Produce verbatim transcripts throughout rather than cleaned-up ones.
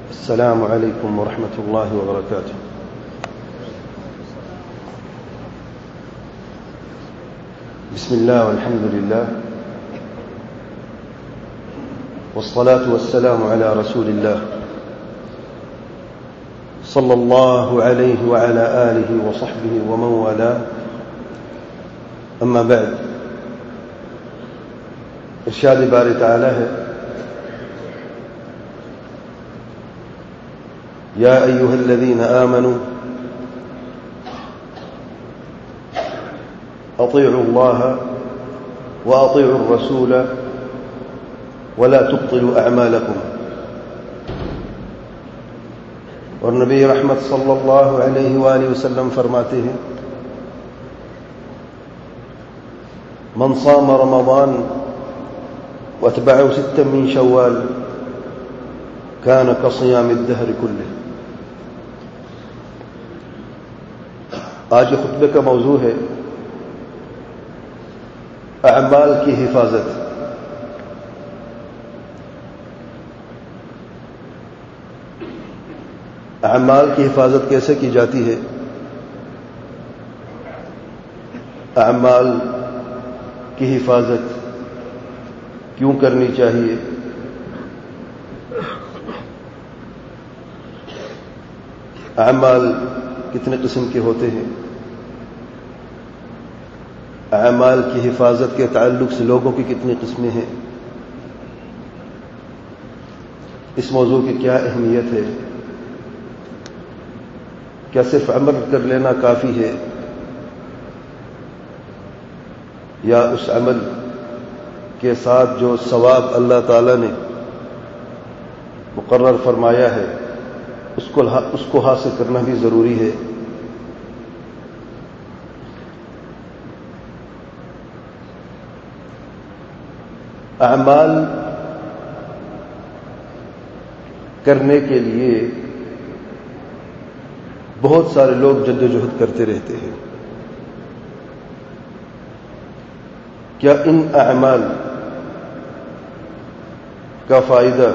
السلام عليكم ورحمة الله وبركاته. بسم الله والحمد لله والصلاة والسلام على رسول الله صلى الله عليه وعلى آله وصحبه ومن والاه. أما بعد، ارشاد باری تعالی ہے: یا ایھا الذین آمنوا اطیعوا اللہ واطیعوا الرسول ولا تبطلوا اعمالکم. اور نبی رحمت صلی اللہ علیہ وآلہ وسلم فرماتے ہیں: من صام رمضان واتبعه ستا من شوال كان كصيام الدهر كله. آج کے خطبے کا موضوع ہے اعمال کی حفاظت. اعمال کی حفاظت کیسے کی جاتی ہے؟ اعمال کی حفاظت کیوں کرنی چاہیے؟ اعمال کتنے قسم کے ہوتے ہیں؟ اعمال کی حفاظت کے تعلق سے لوگوں کی کتنی قسمیں ہیں؟ اس موضوع کی کیا اہمیت ہے؟ کیا صرف عمل کر لینا کافی ہے، یا اس عمل کے ساتھ جو ثواب اللہ تعالی نے مقرر فرمایا ہے اس کو اس کو حاصل کرنا بھی ضروری ہے؟ اعمال کرنے کے لیے بہت سارے لوگ جدوجہد کرتے رہتے ہیں. کیا ان اعمال کا فائدہ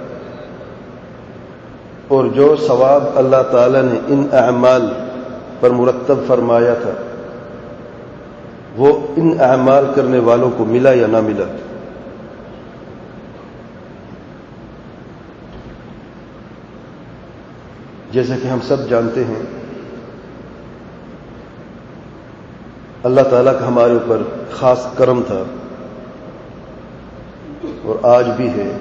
اور جو ثواب اللہ تعالی نے ان اعمال پر مرتب فرمایا تھا وہ ان اعمال کرنے والوں کو ملا یا نہ ملا؟ جیسا کہ ہم سب جانتے ہیں، اللہ تعالیٰ کا ہمارے اوپر خاص کرم تھا اور آج بھی ہے،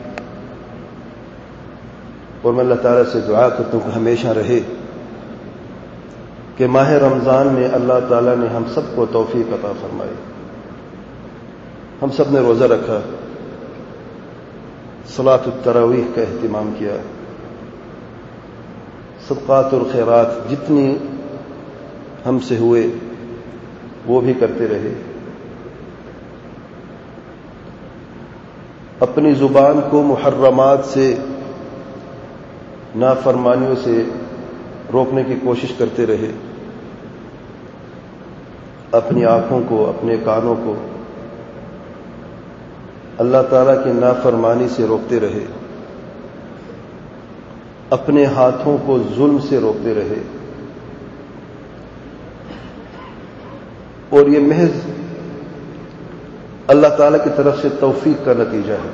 اور میں اللہ تعالیٰ سے دعا کرتا ہوں کہ ہمیشہ رہے کہ ماہ رمضان میں اللہ تعالیٰ نے ہم سب کو توفیق عطا فرمائی. ہم سب نے روزہ رکھا، صلاۃ التراویح کا اہتمام کیا، صدقات اور خیرات جتنی ہم سے ہوئے وہ بھی کرتے رہے. اپنی زبان کو محرمات سے، نافرمانیوں سے روکنے کی کوشش کرتے رہے. اپنی آنکھوں کو، اپنے کانوں کو اللہ تعالیٰ کی نافرمانی سے روکتے رہے. اپنے ہاتھوں کو ظلم سے روکتے رہے. اور یہ محض اللہ تعالیٰ کی طرف سے توفیق کا نتیجہ ہے.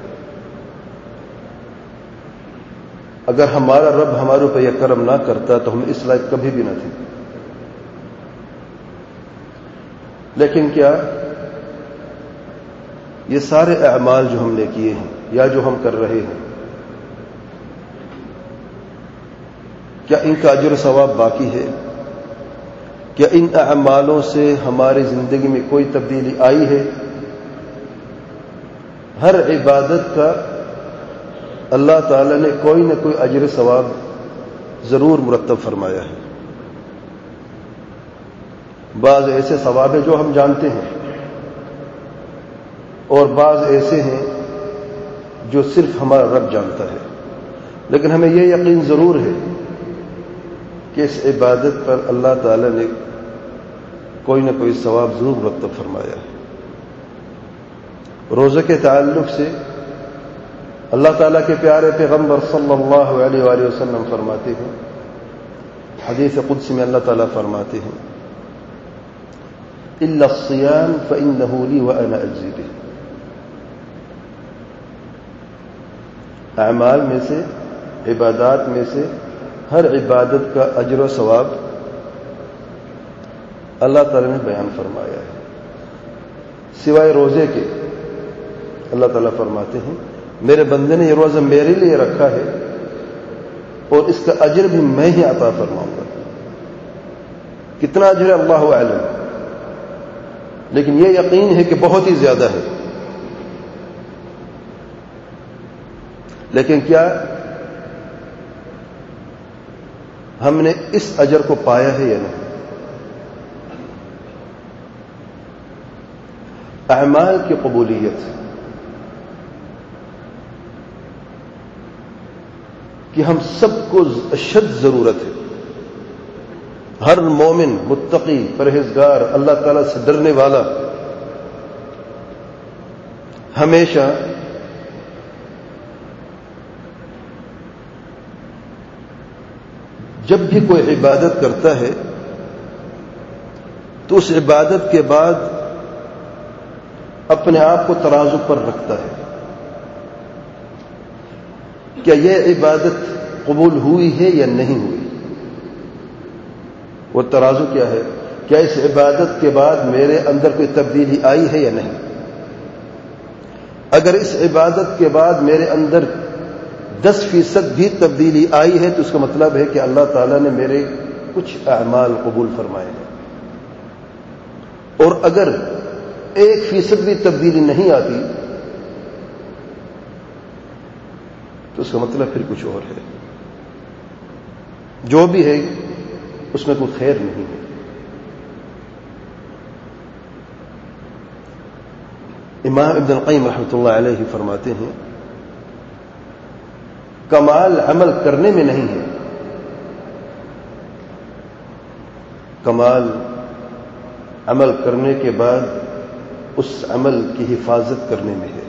اگر ہمارا رب ہمارے اوپر یہ کرم نہ کرتا تو ہم اس لائق کبھی بھی نہ تھے. لیکن کیا یہ سارے اعمال جو ہم نے کیے ہیں یا جو ہم کر رہے ہیں، کیا ان کا اجر و ثواب باقی ہے؟ کیا ان اعمالوں سے ہماری زندگی میں کوئی تبدیلی آئی ہے؟ ہر عبادت کا اللہ تعالی نے کوئی نہ کوئی اجر ثواب ضرور مرتب فرمایا ہے. بعض ایسے ثواب ہیں جو ہم جانتے ہیں، اور بعض ایسے ہیں جو صرف ہمارا رب جانتا ہے. لیکن ہمیں یہ یقین ضرور ہے کہ اس عبادت پر اللہ تعالی نے کوئی نہ کوئی ثواب ضرور مرتب فرمایا ہے. روزے کے تعلق سے اللہ تعالیٰ کے پیارے پیغمبر صلی اللہ علیہ وآلہ وسلم فرماتے ہیں، حدیث قدسی میں اللہ تعالیٰ فرماتے ہیں الا الصيام فإنه لي وأنا أجزي به. اعمال میں سے، عبادات میں سے ہر عبادت کا اجر و ثواب اللہ تعالیٰ نے بیان فرمایا ہے، سوائے روزے کے. اللہ تعالیٰ فرماتے ہیں میرے بندے نے یہ روزہ میرے لیے رکھا ہے اور اس کا اجر بھی میں ہی عطا فرماؤں گا. کتنا اجر ہے اللہ اعلم، لیکن یہ یقین ہے کہ بہت ہی زیادہ ہے. لیکن کیا ہم نے اس اجر کو پایا ہے یا نہیں؟ اعمال کی قبولیت کہ ہم سب کو اشد ضرورت ہے. ہر مومن، متقی، پرہیزگار، اللہ تعالیٰ سے ڈرنے والا ہمیشہ جب بھی کوئی عبادت کرتا ہے تو اس عبادت کے بعد اپنے آپ کو ترازو پر رکھتا ہے. کیا یہ عبادت قبول ہوئی ہے یا نہیں ہوئی؟ وہ ترازو کیا ہے؟ کیا اس عبادت کے بعد میرے اندر کوئی تبدیلی آئی ہے یا نہیں؟ اگر اس عبادت کے بعد میرے اندر دس فیصد بھی تبدیلی آئی ہے تو اس کا مطلب ہے کہ اللہ تعالیٰ نے میرے کچھ اعمال قبول فرمائے ہیں. اور اگر ایک فیصد بھی تبدیلی نہیں آتی تو اس کا مطلب پھر کچھ اور ہے. جو بھی ہے اس میں کوئی خیر نہیں ہے. امام ابن القیم رحمۃ اللہ علیہ فرماتے ہیں کمال عمل کرنے میں نہیں ہے، کمال عمل کرنے کے بعد اس عمل کی حفاظت کرنے میں ہے.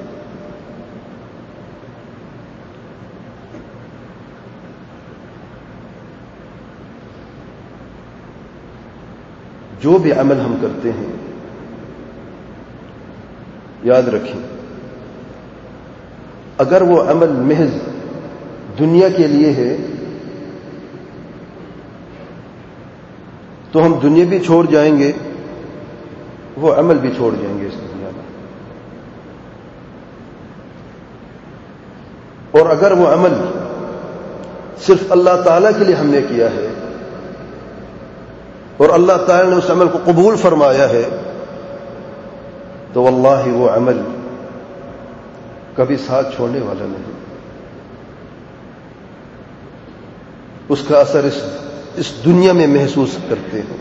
جو بھی عمل ہم کرتے ہیں یاد رکھیں، اگر وہ عمل محض دنیا کے لیے ہے تو ہم دنیا بھی چھوڑ جائیں گے، وہ عمل بھی چھوڑ جائیں گے اس دنیا میں. اور اگر وہ عمل صرف اللہ تعالی کے لیے ہم نے کیا ہے اور اللہ تعالی نے اس عمل کو قبول فرمایا ہے تو واللہ وہ عمل کبھی ساتھ چھوڑنے والا نہیں. اس کا اثر اس اس دنیا میں محسوس کرتے ہیں.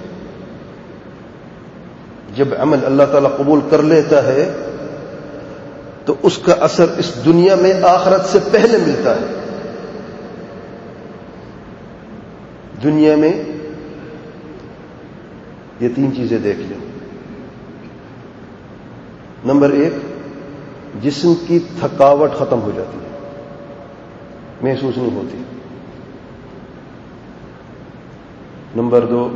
جب عمل اللہ تعالیٰ قبول کر لیتا ہے تو اس کا اثر اس دنیا میں آخرت سے پہلے ملتا ہے. دنیا میں یہ تین چیزیں دیکھ لیں. نمبر ایک، جسم کی تھکاوٹ ختم ہو جاتی ہے، محسوس نہیں ہوتی. نمبر دو،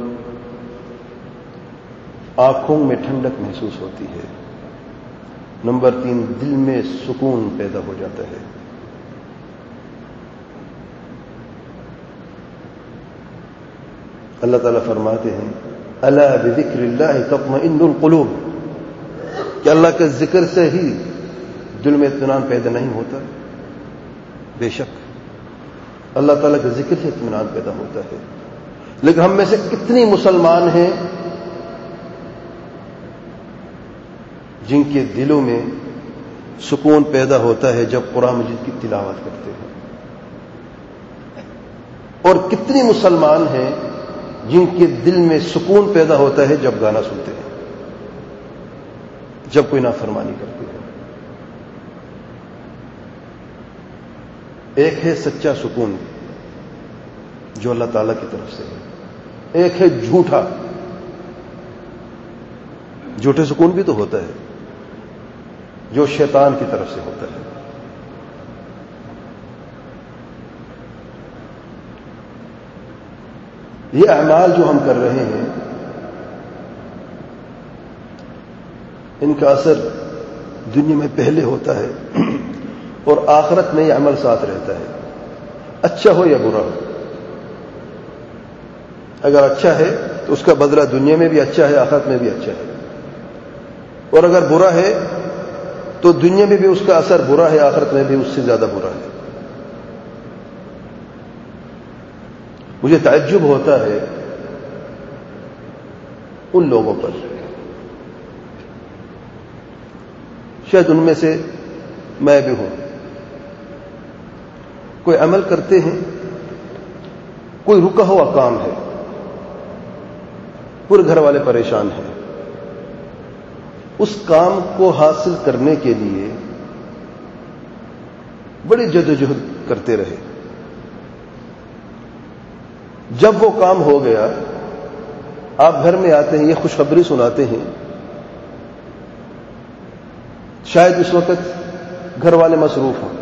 آنکھوں میں ٹھنڈک محسوس ہوتی ہے. نمبر تین، دل میں سکون پیدا ہو جاتا ہے. اللہ تعالیٰ فرماتے ہیں الا بذکر اللہ تطمئن القلوب، کہ اللہ کے ذکر سے ہی دل میں اطمینان پیدا نہیں ہوتا. بے شک اللہ تعالیٰ کے ذکر سے اطمینان پیدا ہوتا ہے. لیکن ہم میں سے کتنی مسلمان ہیں جن کے دلوں میں سکون پیدا ہوتا ہے جب قرآن مجید کی تلاوت کرتے ہیں، اور کتنی مسلمان ہیں جن کے دل میں سکون پیدا ہوتا ہے جب گانا سنتے ہیں، جب کوئی نافرمانی کرتے ہیں. ایک ہے سچا سکون جو اللہ تعالیٰ کی طرف سے ہے، ایک ہے جھوٹا. جھوٹے سکون بھی تو ہوتا ہے جو شیطان کی طرف سے ہوتا ہے. یہ اعمال جو ہم کر رہے ہیں ان کا اثر دنیا میں پہلے ہوتا ہے اور آخرت میں یہ عمل ساتھ رہتا ہے، اچھا ہو یا برا ہو۔ اگر اچھا ہے تو اس کا بدلہ دنیا میں بھی اچھا ہے، آخرت میں بھی اچھا ہے، اور اگر برا ہے تو دنیا میں بھی اس کا اثر برا ہے، آخرت میں بھی اس سے زیادہ برا ہے۔ مجھے تعجب ہوتا ہے ان لوگوں پر، شاید ان میں سے میں بھی ہوں، کوئی عمل کرتے ہیں، کوئی رکا ہوا کام ہے، پورے گھر والے پریشان ہیں، اس کام کو حاصل کرنے کے لیے بڑی جدوجہد کرتے رہے، جب وہ کام ہو گیا آپ گھر میں آتے ہیں، یہ خوشخبری سناتے ہیں، شاید اس وقت گھر والے مصروف ہوں،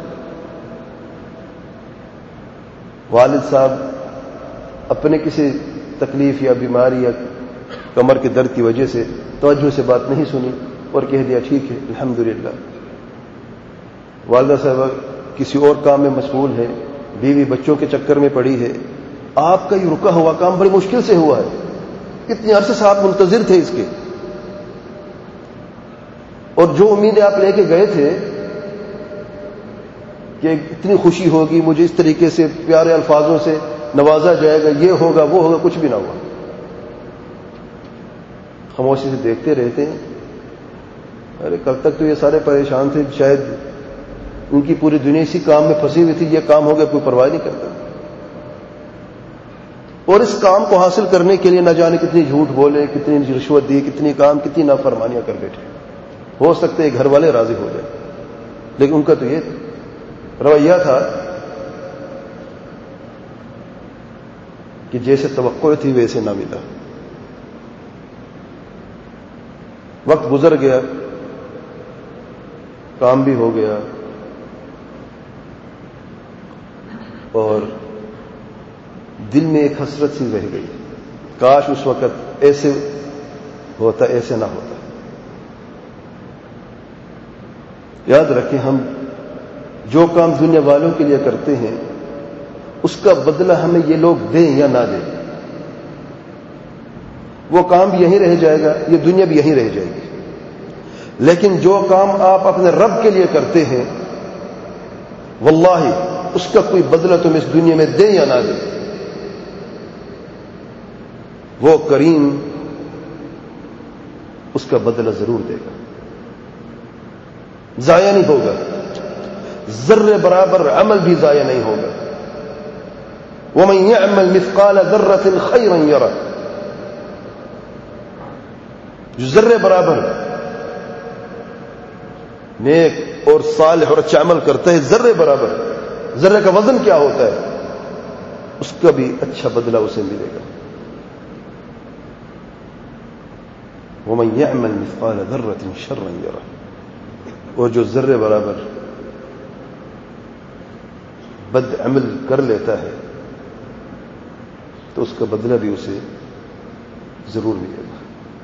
والد صاحب اپنے کسی تکلیف یا بیماری یا کمر کے درد کی وجہ سے توجہ سے بات نہیں سنی اور کہہ دیا ٹھیک ہے الحمدللہ۔ والدہ صاحبہ کسی اور کام میں مشغول ہے، بیوی بچوں کے چکر میں پڑی ہے، آپ کا یہ رکا ہوا کام بڑی مشکل سے ہوا ہے، کتنے عرصے سے آپ منتظر تھے اس کے، اور جو امیدیں آپ لے کے گئے تھے کہ اتنی خوشی ہوگی، مجھے اس طریقے سے پیارے الفاظوں سے نوازا جائے گا، یہ ہوگا وہ ہوگا، کچھ بھی نہ ہوا۔ خاموشی سے دیکھتے رہتے ہیں، ارے کل تک تو یہ سارے پریشان تھے، شاید ان کی پوری دنیا اسی کام میں پھنسی ہوئی تھی، یہ کام ہو گیا کوئی پرواہ نہیں کرتا، اور اس کام کو حاصل کرنے کے لیے نہ جانے کتنی جھوٹ بولے، کتنی رشوت دی، کتنی کام کتنی نافرمانیاں کر بیٹھے۔ ہو سکتے ہیں گھر والے راضی ہو جائیں، لیکن ان کا تو یہ رویہ تھا کہ جیسے توقع تھی ویسے نہ ملا۔ وقت گزر گیا، کام بھی ہو گیا، اور دل میں ایک حسرت سی رہ گئی، کاش اس وقت ایسے ہوتا، ایسے نہ ہوتا۔ یاد رکھیں، ہم جو کام دنیا والوں کے لیے کرتے ہیں اس کا بدلہ ہمیں یہ لوگ دیں یا نہ دیں، وہ کام بھی یہیں رہ جائے گا، یہ دنیا بھی یہیں رہ جائے گی، لیکن جو کام آپ اپنے رب کے لیے کرتے ہیں واللہ اس کا کوئی بدلہ تم اس دنیا میں دیں یا نہ دیں، وہ کریم اس کا بدلہ ضرور دے گا، ضائع نہیں ہوگا، ذرے برابر عمل بھی ضائع نہیں ہوگا۔ وَمَن يَعْمَلْ مِثْقَالَ ذَرَّةٍ خَيْرًا يَرَهُ، جو ذرے برابر نیک اور صالح اور اچھا عمل کرتا ہے، ذرے برابر، ذرے کا وزن کیا ہوتا ہے، اس کا بھی اچھا بدلہ اسے ملے گا۔ وَمَن يَعْمَلْ مِثْقَالَ ذَرَّةٍ شَرًّا يَرَهُ، اور جو ذرے برابر بد عمل کر لیتا ہے تو اس کا بدلہ بھی اسے ضرور ملے گا۔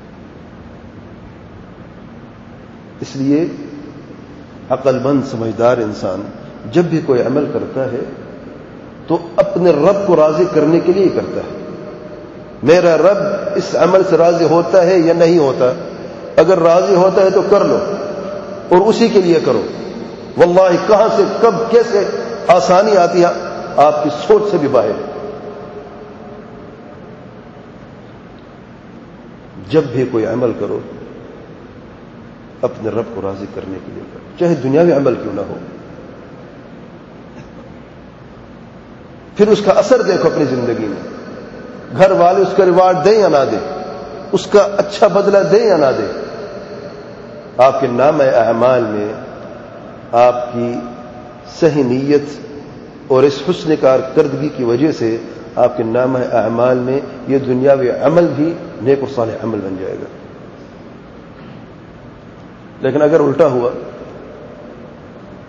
اس لیے عقل مند سمجھدار انسان جب بھی کوئی عمل کرتا ہے تو اپنے رب کو راضی کرنے کے لیے کرتا ہے، میرا رب اس عمل سے راضی ہوتا ہے یا نہیں ہوتا، اگر راضی ہوتا ہے تو کر لو اور اسی کے لیے کرو، واللہ کہاں سے کب کیسے آسانی آتی ہے آپ کی سوچ سے بھی باہر ہے۔ جب بھی کوئی عمل کرو اپنے رب کو راضی کرنے کے لیے کرو، چاہے دنیاوی عمل کیوں نہ ہو، پھر اس کا اثر دیکھو اپنی زندگی میں، گھر والے اس کا ریوارڈ دیں یا نہ دیں، اس کا اچھا بدلہ دیں یا نہ دیں، آپ کے نام اعمال میں آپ کی صحیح نیت اور اس حسن کارکردگی کی وجہ سے آپ کے نام اعمال میں یہ دنیاوی عمل بھی نیک و صالح عمل بن جائے گا۔ لیکن اگر الٹا ہوا،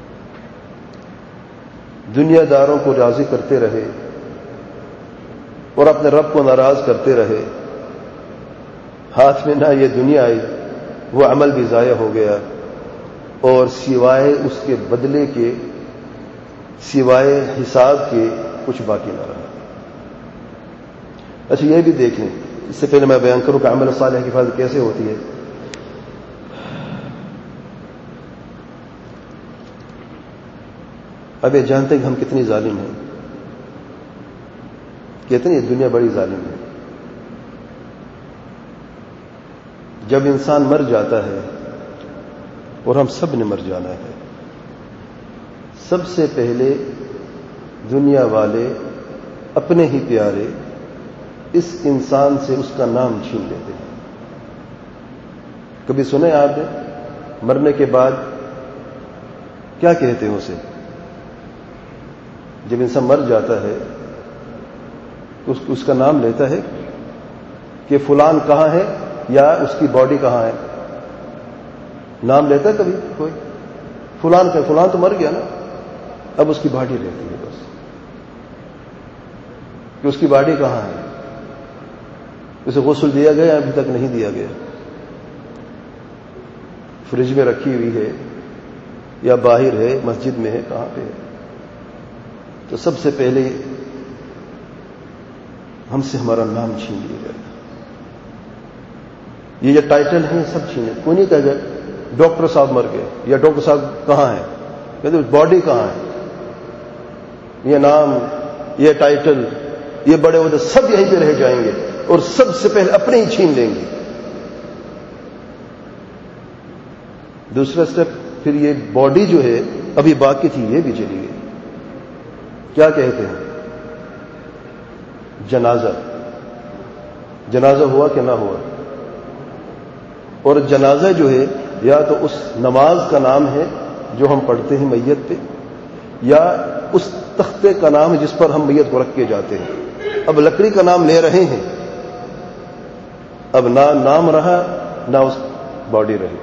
دنیا داروں کو راضی کرتے رہے، اور اپنے رب کو ناراض کرتے رہے، ہاتھ میں نہ یہ دنیا آئی، وہ عمل بھی ضائع ہو گیا، اور سوائے اس کے بدلے کے، سوائے حساب کے کچھ باقی نہ رہا۔ اچھا یہ بھی دیکھ لیں، اس سے پہلے میں بیان کروں کہ عمل صالح کی حفاظت کیسے ہوتی ہے۔ اب یہ جانتے ہیں کہ ہم کتنی ظالم ہیں، کتنی دنیا بڑی ظالم ہے۔ جب انسان مر جاتا ہے، اور ہم سب نے مر جانا ہے، سب سے پہلے دنیا والے اپنے ہی پیارے اس انسان سے اس کا نام چھین لیتے ہیں۔ کبھی سنے آپ نے مرنے کے بعد کیا کہتے ہیں اسے؟ جب انسان مر جاتا ہے تو اس, اس کا نام لیتا ہے کہ فلان کہاں ہے، یا اس کی باڈی کہاں ہے؟ نام لیتا ہے کبھی کوئی؟ فلان کا فلان تو مر گیا نا، اب اس کی باڈی رہتی ہے بس، کہ اس کی باڈی کہاں ہے، اسے غسل دیا گیا ابھی تک نہیں دیا گیا، فریج میں رکھی ہوئی ہے یا باہر ہے، مسجد میں ہے، کہاں پہ ہے؟ تو سب سے پہلے ہم سے ہمارا نام چھین لیا جائے گا۔ یہ جو ٹائٹل ہیں سب چھینے، کوئی نہیں کہے گا ڈاکٹر صاحب مر گئے، یا ڈاکٹر صاحب کہاں ہیں، کہتے باڈی کہاں ہے؟ یہ نام، یہ ٹائٹل، یہ بڑے عہدے سب یہیں پہ رہ جائیں گے، اور سب سے پہلے اپنے ہی چھین لیں گے۔ دوسرا سٹیپ، پھر یہ باڈی جو ہے ابھی باقی تھی یہ بھی چلی گئی۔ کیا کہتے ہیں؟ جنازہ۔ جنازہ ہوا کہ نہ ہوا؟ اور جنازہ جو ہے یا تو اس نماز کا نام ہے جو ہم پڑھتے ہیں میت پہ، یا اس تختے کا نام ہے جس پر ہم میت کو رکھ کے جاتے ہیں۔ اب لکڑی کا نام لے رہے ہیں، اب نہ نام رہا نہ اس باڈی رہی۔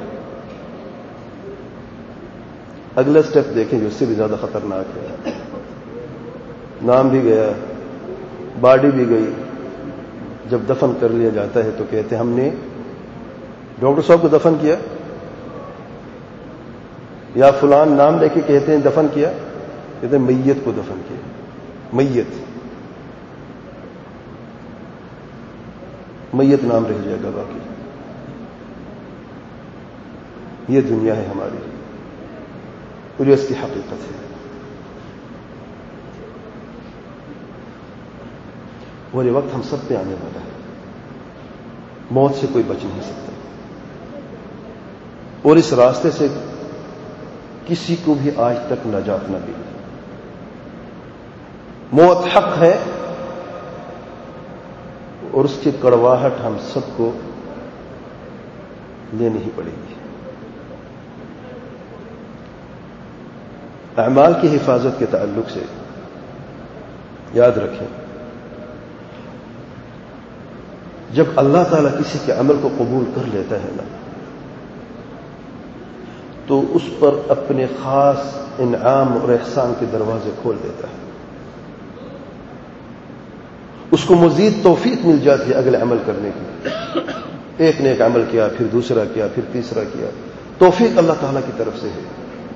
اگلا سٹیپ دیکھیں جو اس سے بھی زیادہ خطرناک ہے، نام بھی گیا، باڈی بھی گئی، جب دفن کر لیا جاتا ہے تو کہتے ہیں ہم نے ڈاکٹر صاحب کو دفن کیا، یا فلان نام لے کے کہتے ہیں دفن کیا، کہتے ہیں میت کو دفن کیا۔ میت میت نام رہ جائے گا باقی۔ یہ دنیا ہے ہماری، اور یہ اس کی حقیقت ہے۔ اور یہ وقت ہم سب پہ آنے والا ہے، موت سے کوئی بچ نہیں سکتا، اور اس راستے سے کسی کو بھی آج تک نجات نہ ملی۔ موت حق ہے، اور اس کی کڑواہٹ ہم سب کو لینی ہی پڑے گی۔ اعمال کی حفاظت کے تعلق سے یاد رکھیں، جب اللہ تعالیٰ کسی کے عمل کو قبول کر لیتا ہے نا، تو اس پر اپنے خاص انعام اور احسان کے دروازے کھول دیتا ہے، اس کو مزید توفیق مل جاتی ہے اگلے عمل کرنے کی۔ ایک نے ایک عمل کیا، پھر دوسرا کیا، پھر تیسرا کیا، توفیق اللہ تعالیٰ کی طرف سے ہے۔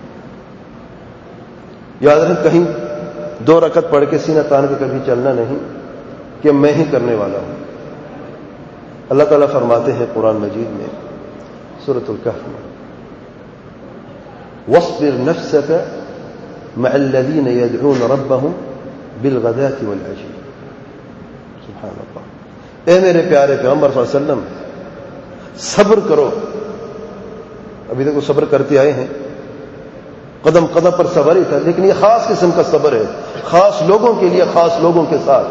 یاد رکھ، کہیں دو رکعت پڑھ کے سینہ تان کے کبھی چلنا نہیں کہ میں ہی کرنے والا ہوں۔ اللہ تعالیٰ فرماتے ہیں قرآن مجید میں سورۃ الکہف میں، وَاصْبِرْ نَفْسَكَ مَعَ الَّذِينَ يَدْعُونَ رَبَّهُمْ بِالْغَدَاةِ وَالْعَشِيِّ۔ سبحان اللہ، اے میرے پیارے پیغمبر صلی اللہ علیہ وسلم، صبر کرو۔ ابھی تک وہ صبر کرتے آئے ہیں، قدم قدم پر صبر ہی تھا، لیکن یہ خاص قسم کا صبر ہے، خاص لوگوں کے لیے، خاص لوگوں کے ساتھ۔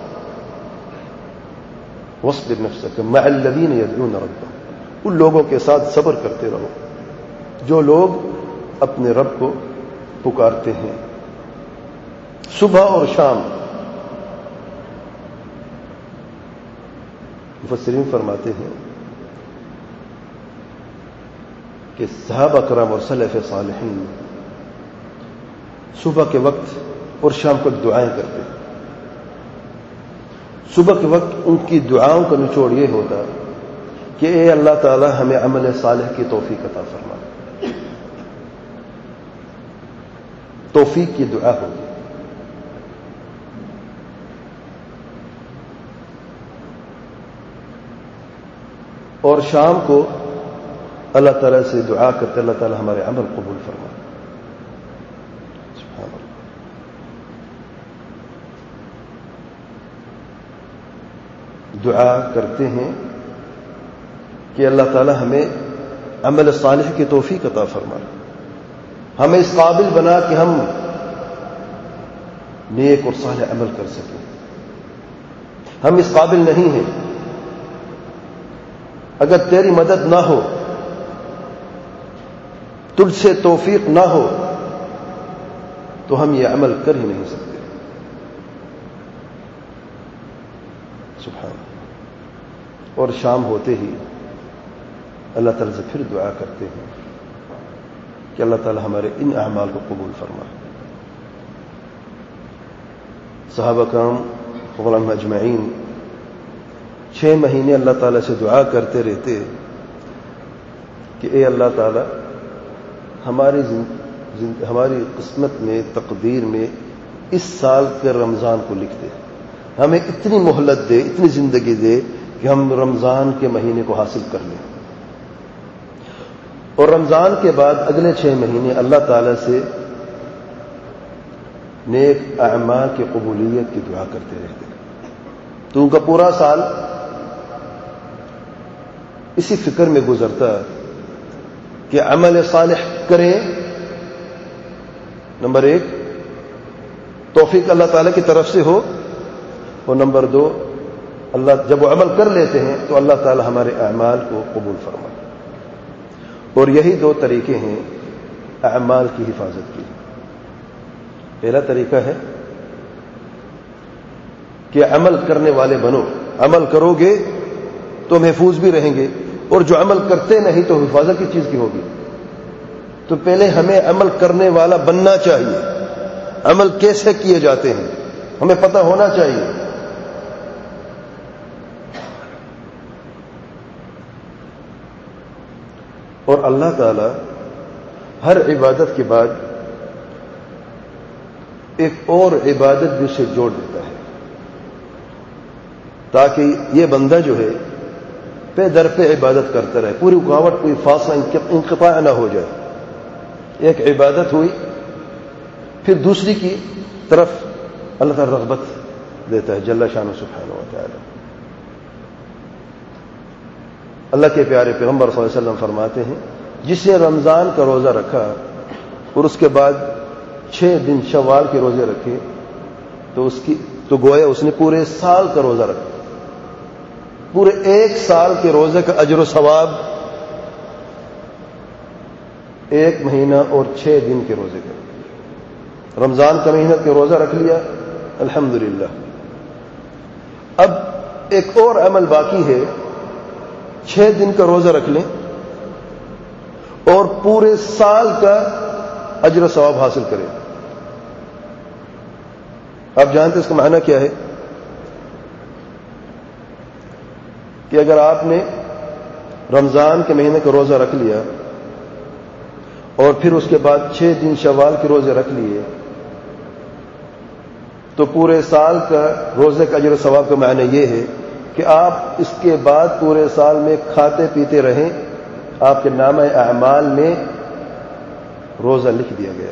وَاصْبِرْ نَفْسَكَ مَعَ الَّذِينَ يَدْعُونَ رَبَّهُمْ، ان لوگوں کے ساتھ صبر کرتے رہو جو لوگ اپنے رب کو پکارتے ہیں صبح اور شام۔ مفسرین فرماتے ہیں کہ صحابہ کرام اور سلف صالحین صبح کے وقت اور شام کو دعائیں کرتے، صبح کے وقت ان کی دعاؤں کا نچوڑ یہ ہوتا کہ اے اللہ تعالی ہمیں عمل صالح کی توفیق عطا فرما. توفیق کی دعا ہوگی. اور شام کو اللہ تعالیٰ سے دعا کرتے اللہ تعالیٰ ہمارے عمل قبول فرما. سبحان اللہ. دعا کرتے ہیں کہ اللہ تعالیٰ ہمیں عمل صالح کی توفیق عطا فرما، ہمیں اس قابل بنا کہ ہم نیک اور صالح عمل کر سکیں. ہم اس قابل نہیں ہیں. اگر تیری مدد نہ ہو، تجھ سے توفیق نہ ہو، تو ہم یہ عمل کر ہی نہیں سکتے. سبحان اللہ. اور شام ہوتے ہی اللہ تعالیٰ سے پھر دعا کرتے ہیں کہ اللہ تعالیٰ ہمارے ان اعمال کو قبول فرمائے. صحابہ کرام رضی اللہ عنہم اجمعین چھ مہینے اللہ تعالیٰ سے دعا کرتے رہتے کہ اے اللہ تعالیٰ ہماری زند... ہماری قسمت میں، تقدیر میں اس سال کے رمضان کو لکھ دے. ہمیں اتنی مہلت دے، اتنی زندگی دے کہ ہم رمضان کے مہینے کو حاصل کر لیں. اور رمضان کے بعد اگلے چھ مہینے اللہ تعالیٰ سے نیک اعمال کی قبولیت کی دعا کرتے رہتے. تو ان کا پورا سال اسی فکر میں گزرتا کہ عمل صالح کریں. نمبر ایک، توفیق اللہ تعالیٰ کی طرف سے ہو، اور نمبر دو، اللہ جب وہ عمل کر لیتے ہیں تو اللہ تعالیٰ ہمارے اعمال کو قبول فرمائے. اور یہی دو طریقے ہیں اعمال کی حفاظت کی. پہلا طریقہ ہے کہ عمل کرنے والے بنو. عمل کرو گے تو محفوظ بھی رہیں گے، اور جو عمل کرتے نہیں تو حفاظت کی چیز کی ہوگی. تو پہلے ہمیں عمل کرنے والا بننا چاہیے. عمل کیسے کیے جاتے ہیں ہمیں پتہ ہونا چاہیے. اور اللہ تعالی ہر عبادت کے بعد ایک اور عبادت بھی اسے جوڑ دیتا ہے، تاکہ یہ بندہ جو ہے پہ در پہ عبادت کرتا رہے، پوری رکاوٹ، کوئی فاصلہ، انقطاع نہ ہو جائے. ایک عبادت ہوئی، پھر دوسری کی طرف اللہ تعالی رغبت دیتا ہے جل شانہ سبحانہ و تعالی. اللہ کے پیارے پیغمبر صلی اللہ علیہ وسلم فرماتے ہیں جس نے رمضان کا روزہ رکھا اور اس کے بعد چھ دن شوال کے روزے رکھے تو اس کی تو گویا اس نے پورے سال کا روزہ رکھا. پورے ایک سال کے روزے کا اجر و ثواب ایک مہینہ اور چھ دن کے روزے کا. رمضان کا مہینہ کے روزہ رکھ لیا الحمدللہ. اب ایک اور عمل باقی ہے، چھ دن کا روزہ رکھ لیں اور پورے سال کا اجر و ثواب حاصل کریں. آپ جانتے ہیں اس کا معنی کیا ہے؟ کہ اگر آپ نے رمضان کے مہینے کا روزہ رکھ لیا اور پھر اس کے بعد چھ دن شوال کے روزے رکھ لیے تو پورے سال کا روزے کا اجر و ثواب کا معنی یہ ہے کہ آپ اس کے بعد پورے سال میں کھاتے پیتے رہیں، آپ کے نامہ اعمال میں روزہ لکھ دیا گیا.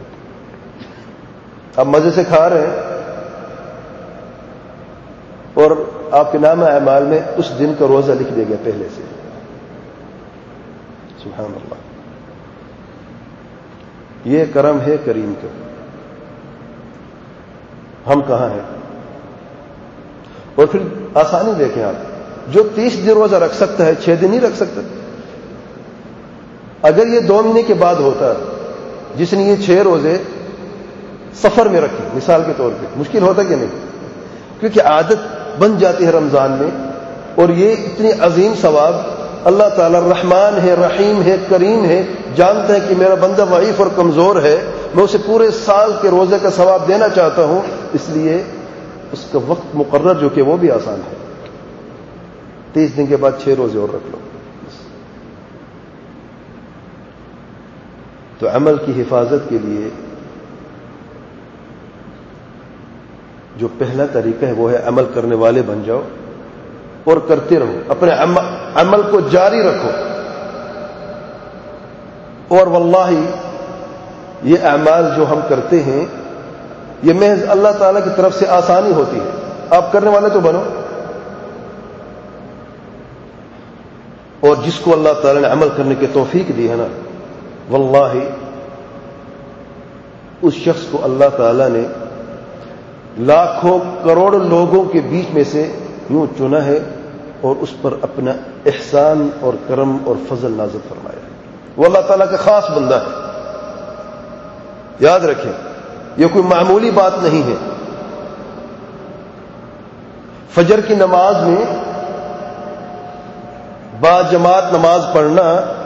آپ مزے سے کھا رہے ہیں اور آپ کے نامہ اعمال میں اس دن کا روزہ لکھ دیا گیا پہلے سے. سبحان اللہ. یہ کرم ہے کریم کا. ہم کہاں ہیں؟ اور پھر آسانی دیکھیں آپ، جو تیس دن روزہ رکھ سکتا ہے چھ دن نہیں رکھ سکتا. اگر یہ دو مہینے کے بعد ہوتا، جس نے یہ چھ روزے سفر میں رکھے مثال کے طور پہ، مشکل ہوتا کہ نہیں؟ کیونکہ عادت بن جاتی ہے رمضان میں. اور یہ اتنی عظیم ثواب اللہ تعالی رحمان ہے، رحیم ہے، کریم ہے، جانتا ہے کہ میرا بندہ ضعیف اور کمزور ہے، میں اسے پورے سال کے روزے کا ثواب دینا چاہتا ہوں، اس لیے اس کا وقت مقرر جو کہ وہ بھی آسان ہے. تیس دن کے بعد چھ روزے اور رکھ لو. تو عمل کی حفاظت کے لیے جو پہلا طریقہ ہے وہ ہے عمل کرنے والے بن جاؤ اور کرتے رہو. اپنے عمل کو جاری رکھو. اور واللہ یہ اعمال جو ہم کرتے ہیں یہ محض اللہ تعالیٰ کی طرف سے آسانی ہوتی ہے. آپ کرنے والے تو بنو. اور جس کو اللہ تعالیٰ نے عمل کرنے کی توفیق دی ہے نا، واللہ اس شخص کو اللہ تعالیٰ نے لاکھوں کروڑوں لوگوں کے بیچ میں سے یوں چنا ہے اور اس پر اپنا احسان اور کرم اور فضل نازل فرمایا ہے. وہ اللہ تعالیٰ کا خاص بندہ ہے. یاد رکھیں یہ کوئی معمولی بات نہیں ہے. فجر کی نماز میں با جماعت نماز پڑھنا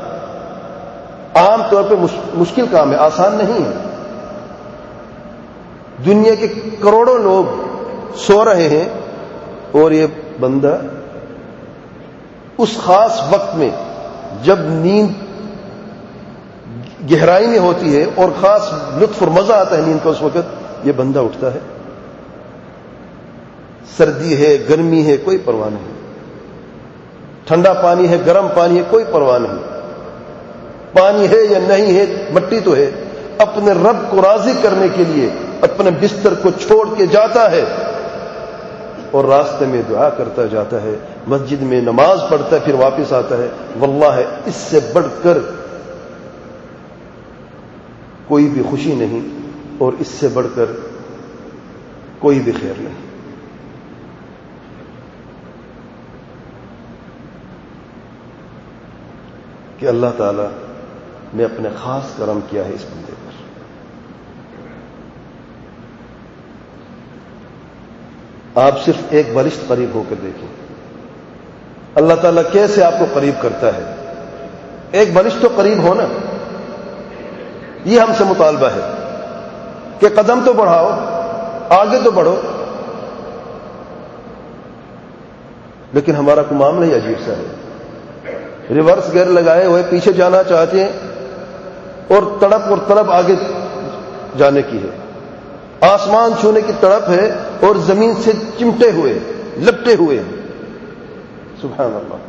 عام طور پہ مشکل کام ہے، آسان نہیں ہے. دنیا کے کروڑوں لوگ سو رہے ہیں اور یہ بندہ اس خاص وقت میں جب نیند گہرائی میں ہوتی ہے اور خاص لطف اور مزہ آتا ہے نیند کا، اس وقت یہ بندہ اٹھتا ہے. سردی ہے، گرمی ہے، کوئی پرواہ نہیں. ٹھنڈا پانی ہے، گرم پانی ہے، کوئی پرواہ نہیں. پانی ہے یا نہیں ہے، مٹی تو ہے. اپنے رب کو راضی کرنے کے لیے اپنے بستر کو چھوڑ کے جاتا ہے اور راستے میں دعا کرتا جاتا ہے، مسجد میں نماز پڑھتا ہے، پھر واپس آتا ہے. واللہ اس سے بڑھ کر کوئی بھی خوشی نہیں اور اس سے بڑھ کر کوئی بھی خیر نہیں. کہ اللہ تعالیٰ نے اپنے خاص کرم کیا ہے اس بندے پر. آپ صرف ایک بالشت قریب ہو کر دیکھیں اللہ تعالیٰ کیسے آپ کو قریب کرتا ہے. ایک بالشت تو قریب ہو نا. یہ ہم سے مطالبہ ہے کہ قدم تو بڑھاؤ، آگے تو بڑھو. لیکن ہمارا کو معاملہ ہی عجیب سا ہے. ریورس گیئر لگائے ہوئے پیچھے جانا چاہتے ہیں اور تڑپ اور تڑپ آگے جانے کی ہے. آسمان چھونے کی تڑپ ہے اور زمین سے چمٹے ہوئے لپٹے ہوئے. سبحان اللہ.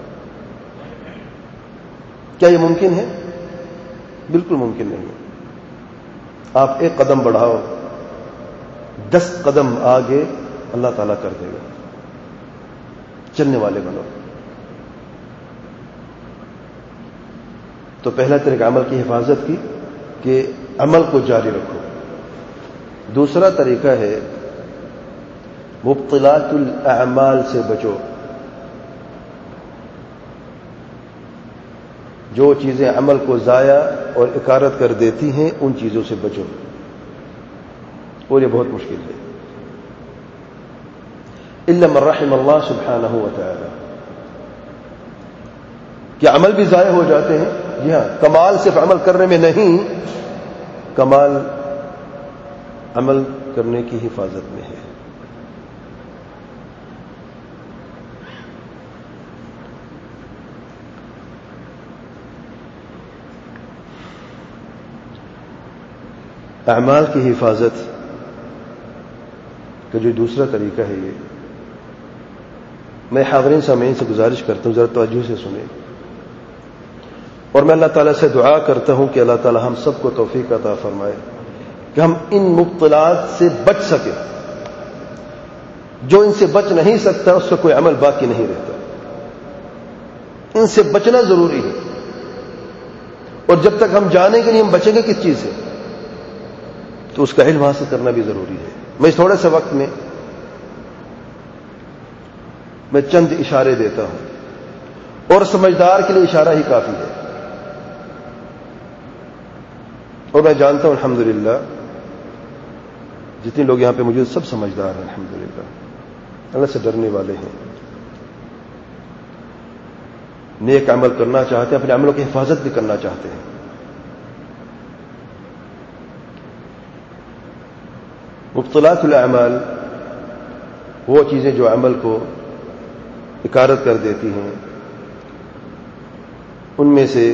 کیا یہ ممکن ہے؟ بالکل ممکن نہیں ہے. آپ ایک قدم بڑھاؤ، دس قدم آگے اللہ تعالیٰ کر دے گا. چلنے والے بنو. تو پہلا طریقہ عمل کی حفاظت کی کہ عمل کو جاری رکھو. دوسرا طریقہ ہے مبطلات الاعمال سے بچو. جو چیزیں عمل کو ضائع اور اکارت کر دیتی ہیں ان چیزوں سے بچو. اور یہ بہت مشکل ہے. الا من رحم اللہ سبحانہ وتعالی. کیا عمل بھی ضائع ہو جاتے ہیں؟ جی ہاں. کمال صرف عمل کرنے میں نہیں، کمال عمل کرنے کی حفاظت میں ہے. اعمال کی حفاظت کا جو دوسرا طریقہ ہے، یہ میں حاضرین سامعین سے گزارش کرتا ہوں ذرا توجہ سے سنیں، اور میں اللہ تعالیٰ سے دعا کرتا ہوں کہ اللہ تعالیٰ ہم سب کو توفیق عطا فرمائے کہ ہم ان مبطلات سے بچ سکیں. جو ان سے بچ نہیں سکتا اس کا کوئی عمل باقی نہیں رہتا. ان سے بچنا ضروری ہے. اور جب تک ہم جانیں گے نہیں ہم بچیں گے کس چیز سے، تو اس کا علم حاصل کرنا بھی ضروری ہے. میں اس تھوڑے سے وقت میں میں چند اشارے دیتا ہوں اور سمجھدار کے لیے اشارہ ہی کافی ہے. اور میں جانتا ہوں الحمدللہ جتنے لوگ یہاں پہ موجود سب سمجھدار ہیں، الحمدللہ اللہ سے ڈرنے والے ہیں، نیک عمل کرنا چاہتے ہیں، اپنے عملوں کی حفاظت بھی کرنا چاہتے ہیں. مبطلات الاعمال وہ چیزیں جو عمل کو اکارت کر دیتی ہیں، ان میں سے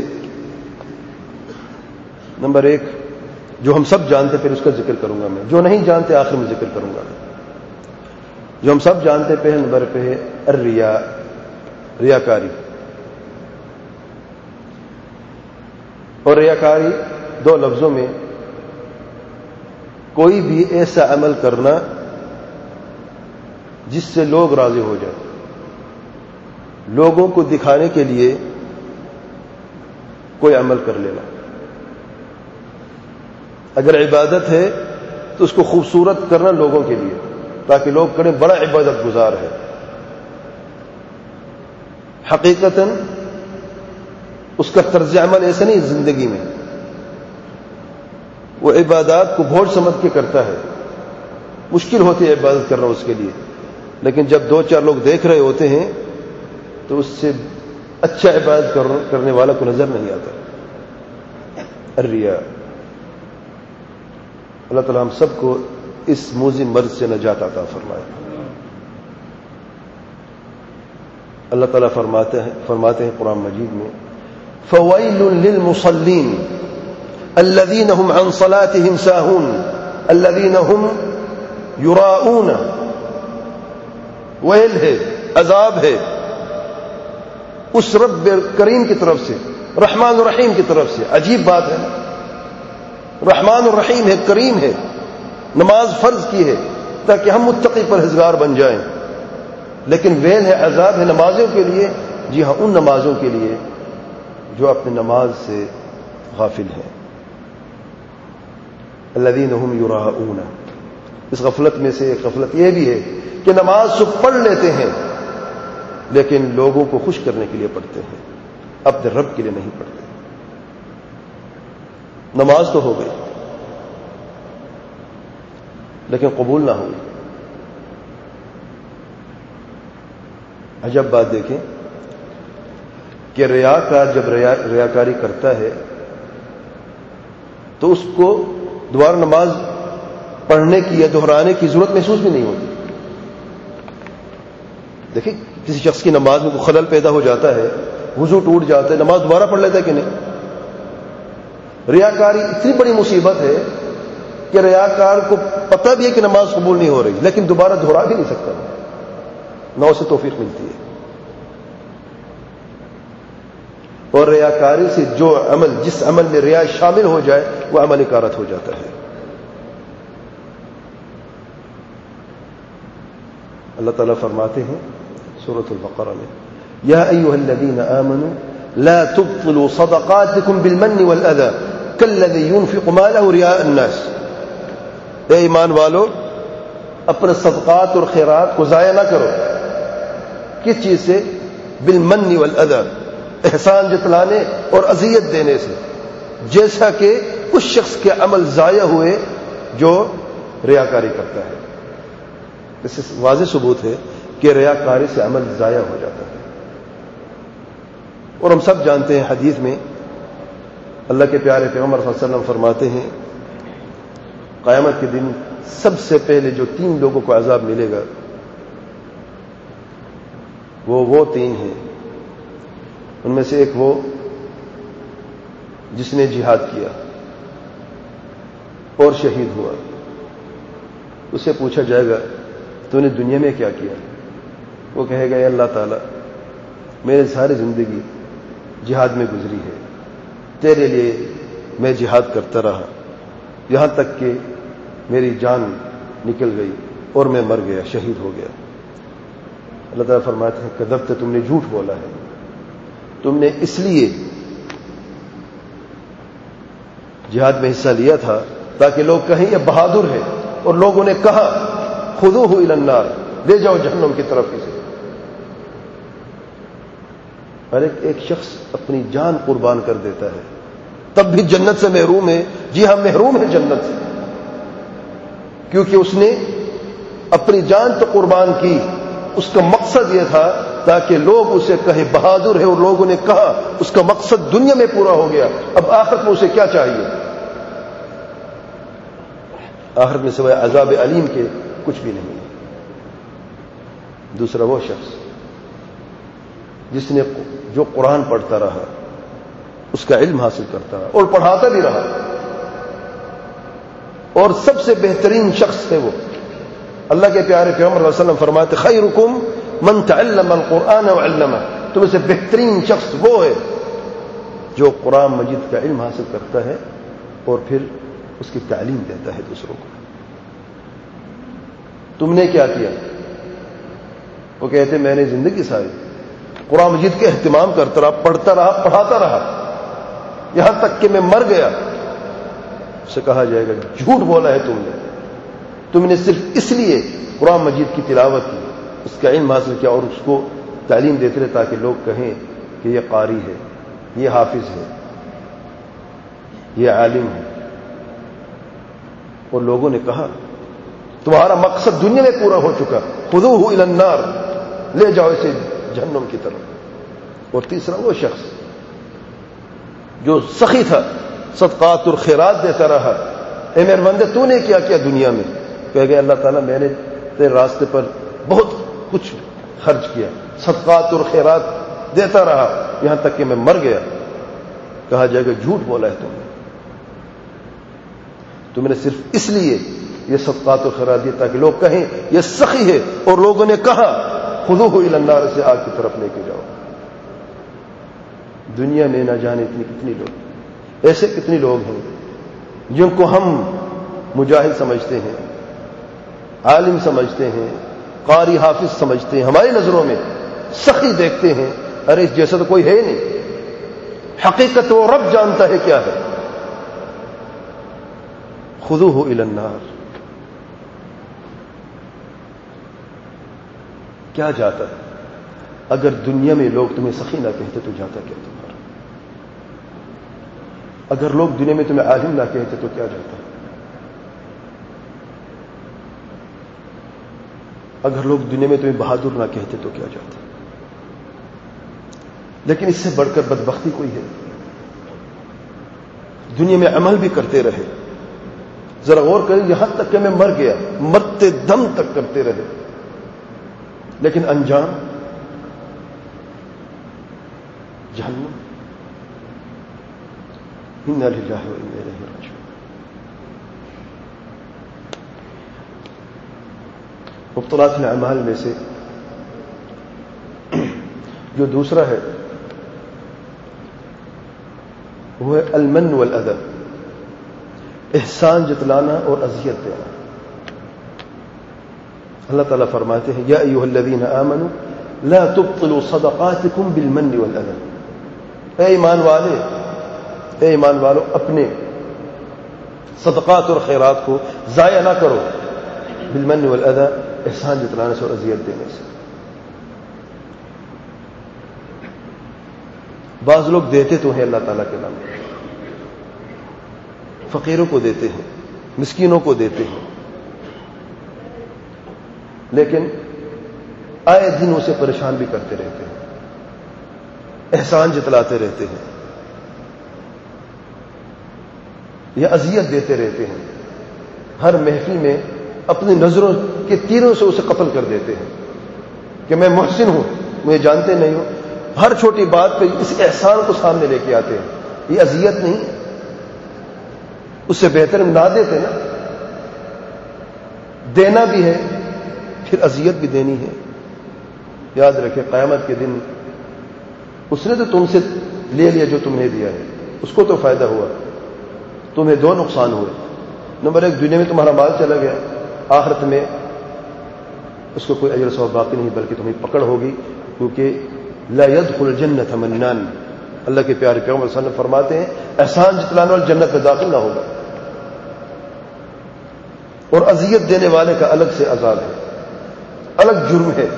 نمبر ایک جو ہم سب جانتے، پھر اس کا ذکر کروں گا میں، جو نہیں جانتے آخر میں ذکر کروں گا، جو ہم سب جانتے پہلے نمبر پہ ہے الریا، ریاکاری. اور ریاکاری دو لفظوں میں کوئی بھی ایسا عمل کرنا جس سے لوگ راضی ہو جائیں، لوگوں کو دکھانے کے لیے کوئی عمل کر لینا. اگر عبادت ہے تو اس کو خوبصورت کرنا لوگوں کے لیے، تاکہ لوگ کہیں بڑا عبادت گزار ہے. حقیقتاً اس کا طرز عمل ایسا نہیں زندگی میں، وہ عبادات کو بوجھ سمجھ کے کرتا ہے، مشکل ہوتی ہے عبادت کرنا اس کے لیے، لیکن جب دو چار لوگ دیکھ رہے ہوتے ہیں تو اس سے اچھا عبادت کرنے والا کو نظر نہیں آتا. الریا. اللہ تعالی ہم سب کو اس موذی مرض سے نجات عطا فرمائے. اللہ تعالیٰ فرماتے ہیں فرماتے ہیں قرآن مجید میں فویل للمصلین الذین هم عن صلاتهم ساہون الذین هم یراؤون. ویل ہے، عذاب ہے اس رب کریم کی طرف سے، رحمان الرحیم کی طرف سے. عجیب بات ہے، رحمان الرحیم ہے، کریم ہے، نماز فرض کی ہے تاکہ ہم متقی پرہیزگار بن جائیں، لیکن ویل ہے، عذاب ہے نمازوں کے لیے. جی ہاں، ان نمازوں کے لیے جو اپنی نماز سے غافل ہیں. الذین هم یراؤون. اس غفلت میں سے ایک غفلت یہ بھی ہے کہ نماز سب پڑھ لیتے ہیں لیکن لوگوں کو خوش کرنے کے لیے پڑھتے ہیں، اپنے رب کے لیے نہیں پڑھتے. نماز تو ہو گئی لیکن قبول نہ ہوئی. عجب بات دیکھیں کہ ریاکار جب ریا ریاکاری کرتا ہے تو اس کو دوبارہ نماز پڑھنے کی یا دہرانے کی ضرورت محسوس بھی نہیں ہوتی. دیکھیں کسی شخص کی نماز میں کوئی خلل پیدا ہو جاتا ہے، وضو ٹوٹ جاتا ہے، نماز دوبارہ پڑھ لیتا ہے کہ نہیں. ریاکاری اتنی بڑی مصیبت ہے کہ ریاکار کو پتہ بھی ہے کہ نماز قبول نہیں ہو رہی لیکن دوبارہ دہرا بھی نہیں سکتا، نہ اسے توفیق ملتی ہے. اور ریاکاری سے جو عمل جس عمل میں ریا شامل ہو جائے وہ عمل اکارت ہو جاتا ہے. اللہ تعالیٰ فرماتے ہیں سورۃ البقرہ میں یا ایھا الذین آمنوا لا تبطلوا صدقاتکم بالمن والاذى كالذي ينفق ماله رئاء الناس. اے ایمان والو، اپنے صدقات اور خیرات کو ضائع نہ کرو. کس چیز سے؟ بالمن والاذى، احسان جتلانے اور اذیت دینے سے، جیسا کہ اس شخص کے عمل ضائع ہوئے جو ریاکاری کرتا ہے. اس سے واضح ثبوت ہے کہ ریاکاری سے عمل ضائع ہو جاتا ہے. اور ہم سب جانتے ہیں حدیث میں اللہ کے پیارے پیغمبر صلی اللہ علیہ وسلم فرماتے ہیں قیامت کے دن سب سے پہلے جو تین لوگوں کو عذاب ملے گا وہ وہ تین ہیں. ان میں سے ایک وہ جس نے جہاد کیا اور شہید ہوا. اس سے پوچھا جائے گا تو نے دنیا میں کیا کیا؟ وہ کہے گا اے اللہ تعالیٰ، میری ساری زندگی جہاد میں گزری ہے، تیرے لیے میں جہاد کرتا رہا یہاں تک کہ میری جان نکل گئی اور میں مر گیا، شہید ہو گیا. اللہ تعالیٰ فرماتے ہیں کذبت، تم نے جھوٹ بولا ہے، تم نے اس لیے جہاد میں حصہ لیا تھا تاکہ لوگ کہیں یہ بہادر ہے، اور لوگوں نے کہا خذوہ الی النار، لے جاؤ جہنم کی طرف اسے. اور ایک ایک شخص اپنی جان قربان کر دیتا ہے تب بھی جنت سے محروم ہے. جی ہاں، محروم ہے جنت سے، کیونکہ اس نے اپنی جان تو قربان کی. اس کا مقصد یہ تھا تاکہ لوگ اسے کہیں بہادر ہے، اور لوگوں نے کہا اس کا مقصد دنیا میں پورا ہو گیا. اب آخرت میں اسے کیا چاہیے؟ آخرت میں سوائے عذاب علیم کے کچھ بھی نہیں. دوسرا وہ شخص جس نے جو قرآن پڑھتا رہا، اس کا علم حاصل کرتا رہا اور پڑھاتا بھی رہا، اور سب سے بہترین شخص ہے وہ۔ اللہ کے پیارے پیغمبر صلی اللہ علیہ وسلم فرماتے خیرکم من تعلم القرآن وعلمہ، تم سے بہترین شخص وہ ہے جو قرآن مجید کا علم حاصل کرتا ہے اور پھر اس کی تعلیم دیتا ہے دوسروں کو۔ تم نے کیا کیا؟ وہ کہتے میں نے زندگی ساری قرآن مجید کے اہتمام کرتا رہا، پڑھتا رہا، پڑھاتا رہا، یہاں تک کہ میں مر گیا۔ اسے کہا جائے گا جھوٹ بولا ہے تم نے، تم نے صرف اس لیے قرآن مجید کی تلاوت کی، اس کا علم حاصل کیا اور اس کو تعلیم دیتے رہے تاکہ لوگ کہیں کہ یہ قاری ہے، یہ حافظ ہے، یہ عالم ہے۔ اور لوگوں نے کہا تمہارا مقصد دنیا میں پورا ہو چکا، خذوہ الی النار، لے جاؤ اسے جہنم کی طرف۔ اور تیسرا وہ شخص جو سخی تھا، صدقات اور خیرات دیتا رہا، اے میرے بندے تو نے کیا کیا دنیا میں؟ کہہ گئے اللہ تعالیٰ میں نے تیرے راستے پر بہت کچھ خرچ کیا، صدقات اور خیرات دیتا رہا یہاں تک کہ میں مر گیا۔ کہا جائے گا جھوٹ بولا ہے تم نے، تم نے صرف اس لیے یہ صدقات اور خیرات دی تاکہ لوگ کہیں یہ سخی ہے، اور لوگوں نے کہا خذوہ الی النار، سے آگ کی طرف لے کے جاؤ۔ دنیا میں نہ جانے اتنی کتنی لوگ، ایسے کتنی لوگ ہیں جن کو ہم مجاہد سمجھتے ہیں، عالم سمجھتے ہیں، قاری حافظ سمجھتے ہیں، ہماری نظروں میں سخی دیکھتے ہیں، ارے اس جیسا تو کوئی ہے نہیں۔ حقیقت وہ رب جانتا ہے کیا ہے۔ خذوہ الی النار، کیا جاتا ہے؟ اگر دنیا میں لوگ تمہیں سخی نہ کہتے تو جاتا کیا تمہارا؟ اگر لوگ دنیا میں تمہیں عالم نہ کہتے تو کیا جاتا؟ اگر لوگ دنیا میں تمہیں بہادر نہ کہتے تو کیا جاتا؟ لیکن اس سے بڑھ کر بدبختی کوئی ہے؟ دنیا میں عمل بھی کرتے رہے، ذرا غور کریں، یہاں تک کہ میں مر گیا، مرتے دم تک کرتے رہے، لیکن انجام جہنم۔ انا للہ و انا الیہ راجعون۔ مبطلات الاعمال میں سے جو دوسرا ہے وہ ہے المن والاذى، احسان جتلانا اور اذیت دینا۔ اللہ تعالیٰ فرماتے ہیں یا ایھا الذین آمنوا لا تبطلوا صدقاتکم بالمن والاذى، اے ایمان والے، اے ایمان والو اپنے صدقات اور خیرات کو ضائع نہ کرو، بالمن والاذى، احسان جتلانے سے اور اذیت دینے سے۔ بعض لوگ دیتے تو ہیں اللہ تعالیٰ کے نام پر، فقیروں کو دیتے ہیں، مسکینوں کو دیتے ہیں، لیکن آئے دن اسے پریشان بھی کرتے رہتے ہیں، احسان جتلاتے رہتے ہیں یا اذیت دیتے رہتے ہیں۔ ہر محفل میں اپنی نظروں کے تیروں سے اسے قتل کر دیتے ہیں کہ میں محسن ہوں، مجھے جانتے نہیں ہو۔ ہر چھوٹی بات پہ اس احسان کو سامنے لے کے آتے ہیں، یہ اذیت نہیں، اس سے بہتر نہ دیتے نا، دینا بھی ہے پھر اذیت بھی دینی ہے۔ یاد رکھے قیامت کے دن اس نے تو تم سے لے لیا جو تم نے دیا ہے، اس کو تو فائدہ ہوا، تمہیں دو نقصان ہوئے۔ نمبر ایک، دنیا میں تمہارا مال چلا گیا، آخرت میں اس کو کوئی اجر ثواب باقی نہیں، بلکہ تمہیں پکڑ ہوگی، کیونکہ لا يدخل الجنت منان، اللہ کے پیارے پیغمبر صلی اللہ علیہ وسلم فرماتے ہیں احسان جتلانے والا جنت میں داخل نہ ہوگا، اور اذیت دینے والے کا الگ سے عذاب ہے، الگ جرم ہے۔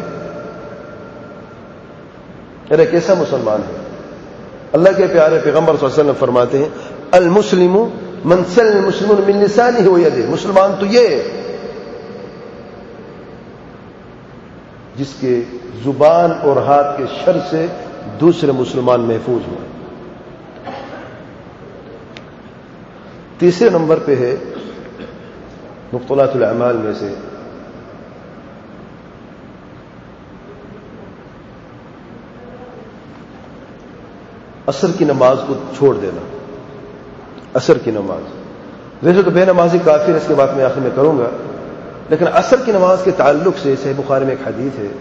ارے کیسا مسلمان ہے؟ اللہ کے پیارے پیغمبر صلی اللہ علیہ وسلم فرماتے ہیں المسلم من سلم المسلمون من لسانه ويده، مسلمان تو یہ ہے جس کے زبان اور ہاتھ کے شر سے دوسرے مسلمان محفوظ ہوں۔ تیسرے نمبر پہ ہے مبطلات الاعمال میں سے عصر کی نماز کو چھوڑ دینا، عصر کی نماز، ویسے تو بے نمازی کافر، اس کے بعد میں آخر میں کروں گا، لیکن عصر کی نماز کے تعلق سے صحیح بخاری میں ایک حدیث ہے،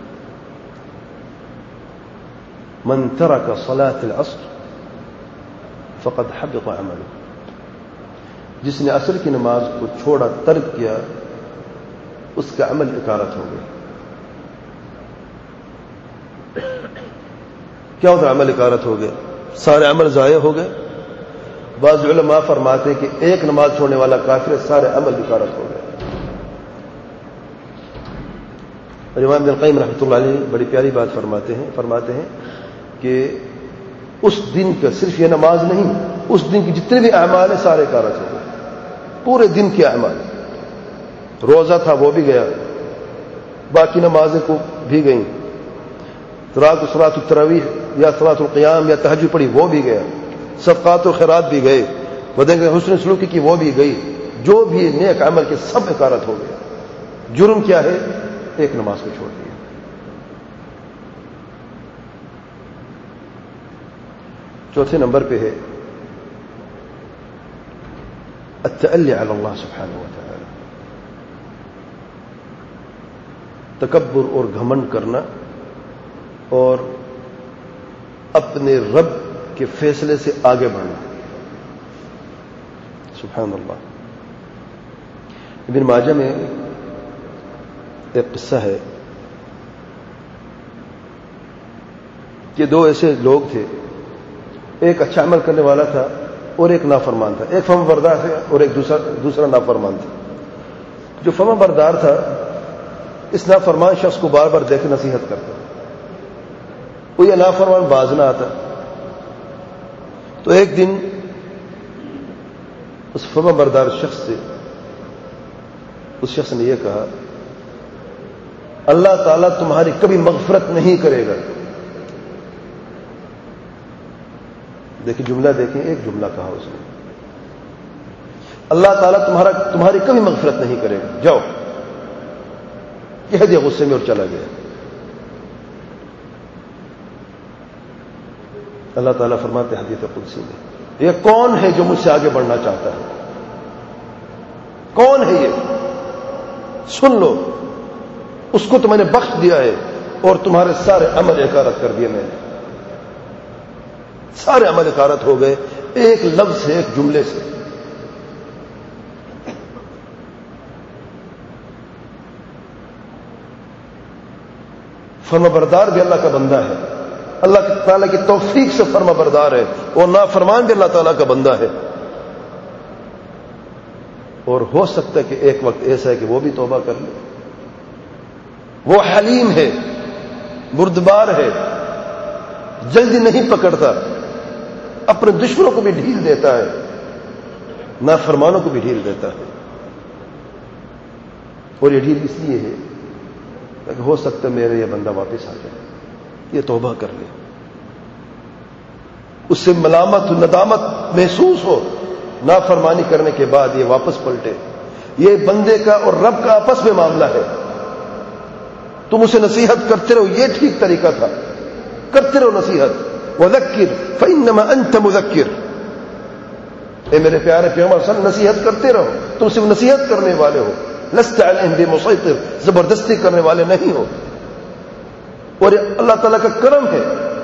من ترک صلاة العصر فقد حبط عمله، جس نے عصر کی نماز کو چھوڑا، ترک کیا، اس کا عمل اکارت ہو گیا۔ کیا ہوتا ہے عمل اکارت ہو گیا؟ سارے عمل ضائع ہو گئے۔ بعض علماء فرماتے ہیں کہ ایک نماز چھوڑنے والا کافر، سارے عمل اکارت ہو گئے۔ اور امام ابن القیم رحمۃ اللہ علیہ بڑی پیاری بات فرماتے ہیں فرماتے ہیں کہ اس دن کا صرف یہ نماز نہیں، اس دن کی جتنے بھی اعمال ہیں سارے اکارت ہو گئے، پورے دن کے اعمال۔ روزہ تھا وہ بھی گیا، باقی نمازیں کو بھی گئیں، رات صلاۃ التراویح یا صلاۃ القیام یا تہجد پڑھی وہ بھی گیا، صدقات و خیرات بھی گئے، بدن کے حسن سلوکی کی وہ بھی گئی، جو بھی نیک عمل کے سب اکارت ہو گیا۔ جرم کیا ہے؟ ایک نماز کو چھوڑ دیا۔ چوتھے نمبر پہ ہے التألی علی اللہ سبحانہ و تعالی، تکبر اور گھمنڈ کرنا اور اپنے رب کے فیصلے سے آگے بڑھنا۔ سبحان اللہ۔ ابن ماجہ میں ایک قصہ ہے کہ دو ایسے لوگ تھے، ایک اچھا عمل کرنے والا تھا اور ایک نافرمان تھا، ایک فرما بردار تھا اور ایک دوسرا دوسرا نافرمان تھا۔ جو فرما بردار تھا اس نافرمان شخص کو بار بار دیکھ نصیحت کرتا، وہ یہ نافرمان باز نہ آتا، تو ایک دن اس فرما بردار شخص سے اس شخص نے یہ کہا، اللہ تعالیٰ تمہاری کبھی مغفرت نہیں کرے گا۔ دیکھیں جملہ دیکھیں، ایک جملہ کہا اس نے، اللہ تعالیٰ تمہارا تمہاری کبھی مغفرت نہیں کرے گا، جاؤ، کہہ دیا غصے میں اور چلا گیا۔ اللہ تعالیٰ فرماتے ہیں حدیث قدسی میں، یہ کون ہے جو مجھ سے آگے بڑھنا چاہتا ہے؟ کون ہے یہ؟ سن لو، اس کو تو میں نے بخش دیا ہے اور تمہارے سارے عمل اکارت کر دیے میں نے، سارے عمل اکارت ہو گئے ایک لفظ سے، ایک جملے سے۔ فرما بردار بھی اللہ کا بندہ ہے، اللہ تعالیٰ کی توفیق سے فرما بردار ہے، اور نافرمان بھی اللہ تعالیٰ کا بندہ ہے، اور ہو سکتا ہے کہ ایک وقت ایسا ہے کہ وہ بھی توبہ کر لے۔ وہ حلیم ہے، بردبار ہے، جلدی نہیں پکڑتا، اپنے دشمنوں کو بھی ڈھیل دیتا ہے، نافرمانوں کو بھی ڈھیل دیتا ہے، اور یہ ڈھیل اس لیے ہے کہ ہو سکتا ہے میرے یہ بندہ واپس آ جائے، یہ توبہ کر لے، اس سے ملامت ندامت محسوس ہو، نافرمانی کرنے کے بعد یہ واپس پلٹے۔ یہ بندے کا اور رب کا آپس میں معاملہ ہے، تم اسے نصیحت کرتے رہو، یہ ٹھیک طریقہ تھا، کرتے رہو نصیحت۔ وذکر فانما انت مذکر، اے میرے پیارے پیغمبر صلی اللہ علیہ وسلم نصیحت کرتے رہو، تم صرف نصیحت کرنے والے ہو، لست علیہم بمسیطر، زبردستی کرنے والے نہیں ہو۔ اور اللہ تعالیٰ کا کرم ہے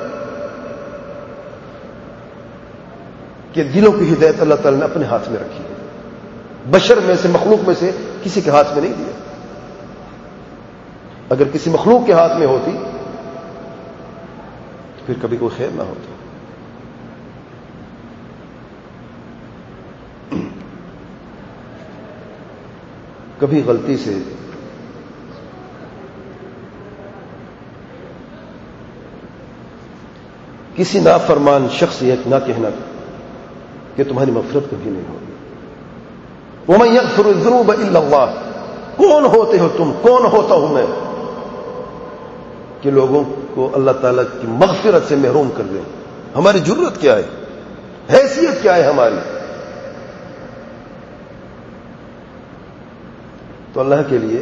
کہ دلوں کی ہدایت اللہ تعالیٰ نے اپنے ہاتھ میں رکھی ہے، بشر میں سے، مخلوق میں سے کسی کے ہاتھ میں نہیں دیا۔ اگر کسی مخلوق کے ہاتھ میں ہوتی تو پھر کبھی کوئی خیر نہ ہوتا۔ کبھی غلطی سے کسی نافرمان شخص یہ نہ کہنا کہ تمہاری مغفرت کبھی نہیں ہوگی۔ وَمَن يَغْفِرُ الذُّنُوبَ إِلَّا اللَّهُ، کون ہوتے ہو تم، کون ہوتا ہوں میں کہ لوگوں کو اللہ تعالیٰ کی مغفرت سے محروم کر دیں؟ ہماری جرت کیا ہے، حیثیت کیا ہے ہماری؟ تو اللہ کے لیے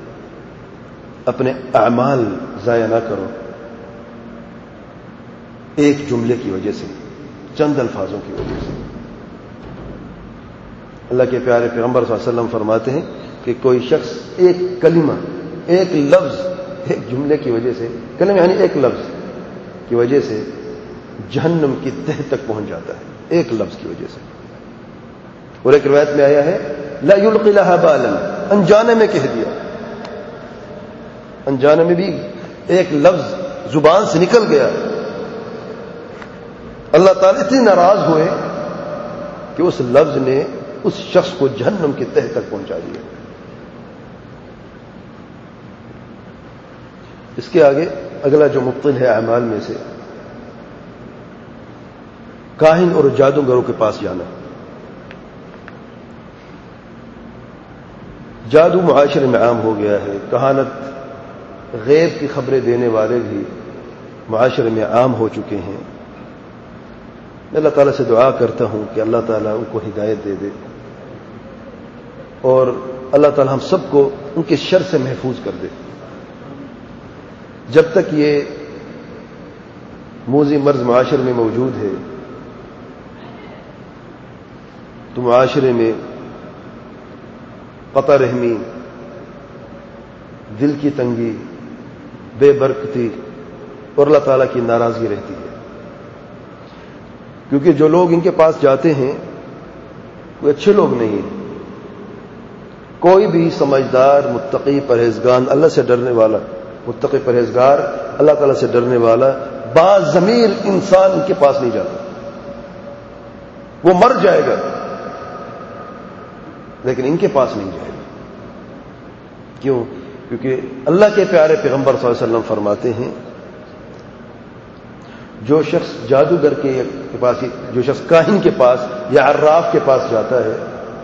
اپنے اعمال ضائع نہ کرو، ایک جملے کی وجہ سے، چند الفاظوں کی وجہ سے۔ اللہ کے پیارے پیغمبر صلی اللہ علیہ وسلم فرماتے ہیں کہ کوئی شخص ایک کلمہ، ایک لفظ، ایک جملے کی وجہ سے، کلمہ یعنی ایک لفظ کی وجہ سے جہنم کی تہ تک پہنچ جاتا ہے، ایک لفظ کی وجہ سے۔ اور ایک روایت میں آیا ہے لا یلقی لها بالا، انجانے میں کہہ دیا، انجانے میں بھی ایک لفظ زبان سے نکل گیا، اللہ تعالیٰ اتنے ناراض ہوئے کہ اس لفظ نے اس شخص کو جہنم کی تہ تک پہنچا دیا۔ اس کے آگے اگلا جو مبطل ہے اعمال میں سے، کاہن اور جادوگروں کے پاس جانا۔ جادو معاشرے میں عام ہو گیا ہے، کہانت، غیب کی خبریں دینے والے بھی معاشرے میں عام ہو چکے ہیں۔ میں اللہ تعالیٰ سے دعا کرتا ہوں کہ اللہ تعالیٰ ان کو ہدایت دے دے، اور اللہ تعالیٰ ہم سب کو ان کے شر سے محفوظ کر دے۔ جب تک یہ موذی مرض معاشرے میں موجود ہے تو معاشرے میں قطع رحمی، دل کی تنگی، بے برکتی اور اللہ تعالیٰ کی ناراضگی رہتی ہے، کیونکہ جو لوگ ان کے پاس جاتے ہیں وہ اچھے لوگ نہیں ہیں۔ کوئی بھی سمجھدار، متقی، پرہیزگار، اللہ سے ڈرنے والا، متقی پرہیزگار، اللہ تعالیٰ سے ڈرنے والا باضمیر انسان ان کے پاس نہیں جاتا، وہ مر جائے گا لیکن ان کے پاس نہیں جائے گا۔ کیوں؟ کیونکہ اللہ کے پیارے پیغمبر صلی اللہ علیہ وسلم فرماتے ہیں جو شخص جادوگر کے پاس، جو شخص کاہن کے پاس یا عراف کے پاس جاتا ہے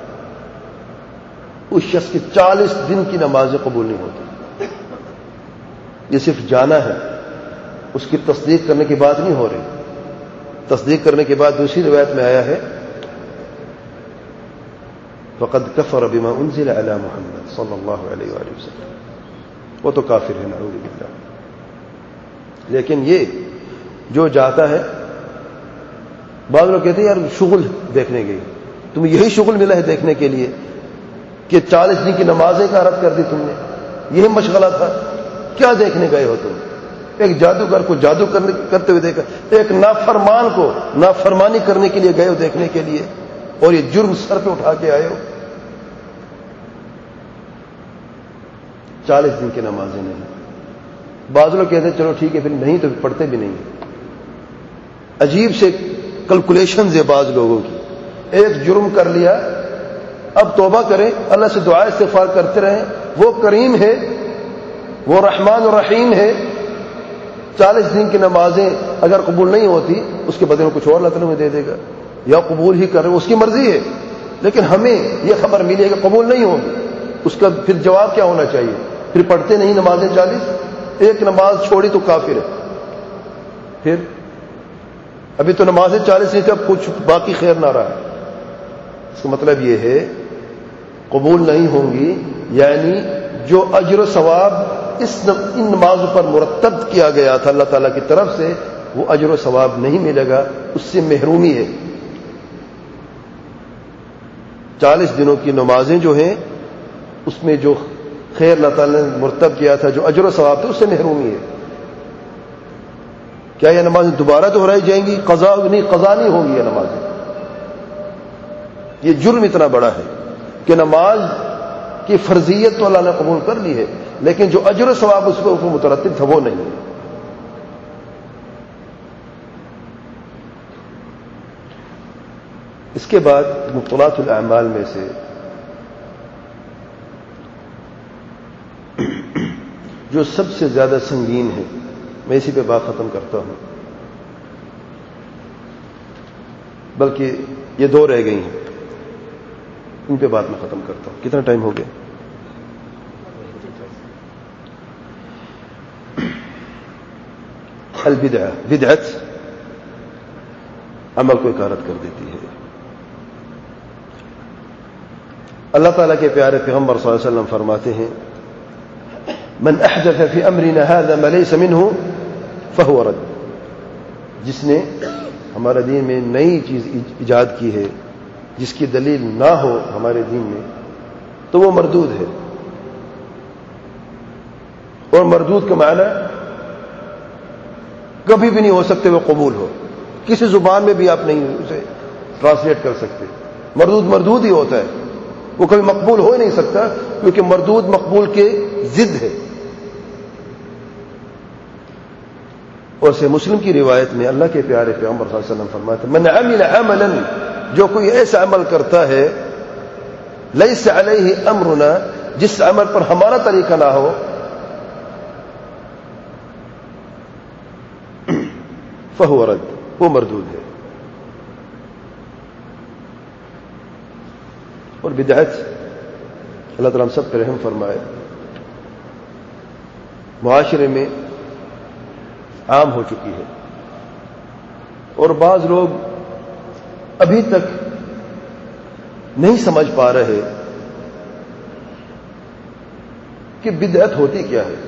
اس شخص کی چالیس دن کی نمازیں قبول نہیں ہوتی۔ یہ صرف جانا ہے، اس کی تصدیق کرنے کی بات نہیں ہو رہی۔ تصدیق کرنے کے بعد دوسری روایت میں آیا ہے فقد کفر بما انزل علی محمد صلی اللہ علیہ وآلہ وسلم، وہ تو کافر ہے، نعوذ باللہ۔ لیکن یہ جو جاتا ہے، بعض لوگ کہتے ہیں یار شغل دیکھنے گئی، تمہیں یہی شغل ملا ہے دیکھنے کے لیے کہ چالیس دن کی نمازیں کا رد کر دی تم نے، یہی مشغلہ تھا، کیا دیکھنے گئے ہو تم؟ ایک جادوگر کو جادو کرتے ہوئے دیکھا، ایک نافرمان کو نافرمانی کرنے کے لیے گئے ہو دیکھنے کے لیے، اور یہ جرم سر پہ اٹھا کے آئے ہو۔ چالیس دن کی نمازیں نہیں۔ بعض لوگ کہتے ہیں چلو ٹھیک ہے پھر نہیں تو پڑھتے بھی نہیں۔ عجیب سے کیلکولیشنز ہے بعض لوگوں کی، ایک جرم کر لیا، اب توبہ کریں، اللہ سے دعا استغفار کرتے رہیں، وہ کریم ہے، وہ رحمان و رحیم ہے، چالیس دن کی نمازیں اگر قبول نہیں ہوتی اس کے بدلے میں کچھ اور اللہ تعالیٰ میں دے دے گا، یا قبول ہی کرے، اس کی مرضی ہے۔ لیکن ہمیں یہ خبر ملی ہے کہ قبول نہیں ہوگی، اس کا پھر جواب کیا ہونا چاہیے؟ پھر پڑھتے نہیں نمازیں چالیس، ایک نماز چھوڑی تو کافر ہے۔ پھر ابھی تو نمازیں چالیس نہیں تھے، اب کچھ باقی خیر نہ رہا ہے۔ اس کا مطلب یہ ہے قبول نہیں ہوں گی، یعنی جو اجر و ثواب اس ان نمازوں پر مرتب کیا گیا تھا اللہ تعالیٰ کی طرف سے، وہ اجر و ثواب نہیں ملے گا، اس سے محرومی ہے۔ چالیس دنوں کی نمازیں جو ہیں اس میں جو خیر اللہ تعالیٰ نے مرتب کیا تھا، جو اجر و ثواب تھا، اس سے محرومی ہے۔ کیا یہ نمازیں دوبارہ دہرائی جائیں گی؟ قضا نہیں، قضا نہیں ہوگی یہ نمازیں۔ یہ جرم اتنا بڑا ہے کہ نماز کی فرضیت تو اللہ نے قبول کر لی ہے، لیکن جو اجر و ثواب اس پر مترتب تھا وہ نہیں ہے۔ اس کے بعد مبطلات الاعمال میں سے جو سب سے زیادہ سنگین ہے، میں اسی پہ بات ختم کرتا ہوں، بلکہ یہ دو رہ گئی ہیں، ان پہ بات میں ختم کرتا ہوں۔ کتنا ٹائم ہو گیا؟ البدعہ، بدعت عمل کو اکارت کر دیتی ہے۔ اللہ تعالیٰ کے پیارے پیغمبر صلی اللہ علیہ وسلم فرماتے ہیں من احدث فی امرنا هذا ما ليس منه فهو رد، جس نے ہمارے دین میں نئی چیز ایجاد کی ہے جس کی دلیل نہ ہو ہمارے دین میں تو وہ مردود ہے. اور مردود کا معنی کبھی بھی نہیں ہو سکتے وہ قبول ہو, کسی زبان میں بھی آپ نہیں اسے ٹرانسلیٹ کر سکتے. مردود مردود ہی ہوتا ہے, وہ کبھی مقبول ہو ہی نہیں سکتا کیونکہ مردود مقبول کے ضد ہے. اور سے مسلم کی روایت میں اللہ کے پیارے پیغمبر صلی اللہ علیہ وسلم فرماتے ہیں من عمل عملا, جو کوئی ایسا عمل کرتا ہے لیس علیہ امرنا, جس عمل پر ہمارا طریقہ نہ ہو, فہو رد, وہ مردود ہے. اور بدعت اللہ تعالیٰ ہم سب پر رحم فرمائے, معاشرے میں عام ہو چکی ہے اور بعض لوگ ابھی تک نہیں سمجھ پا رہے کہ بدعت ہوتی کیا ہے.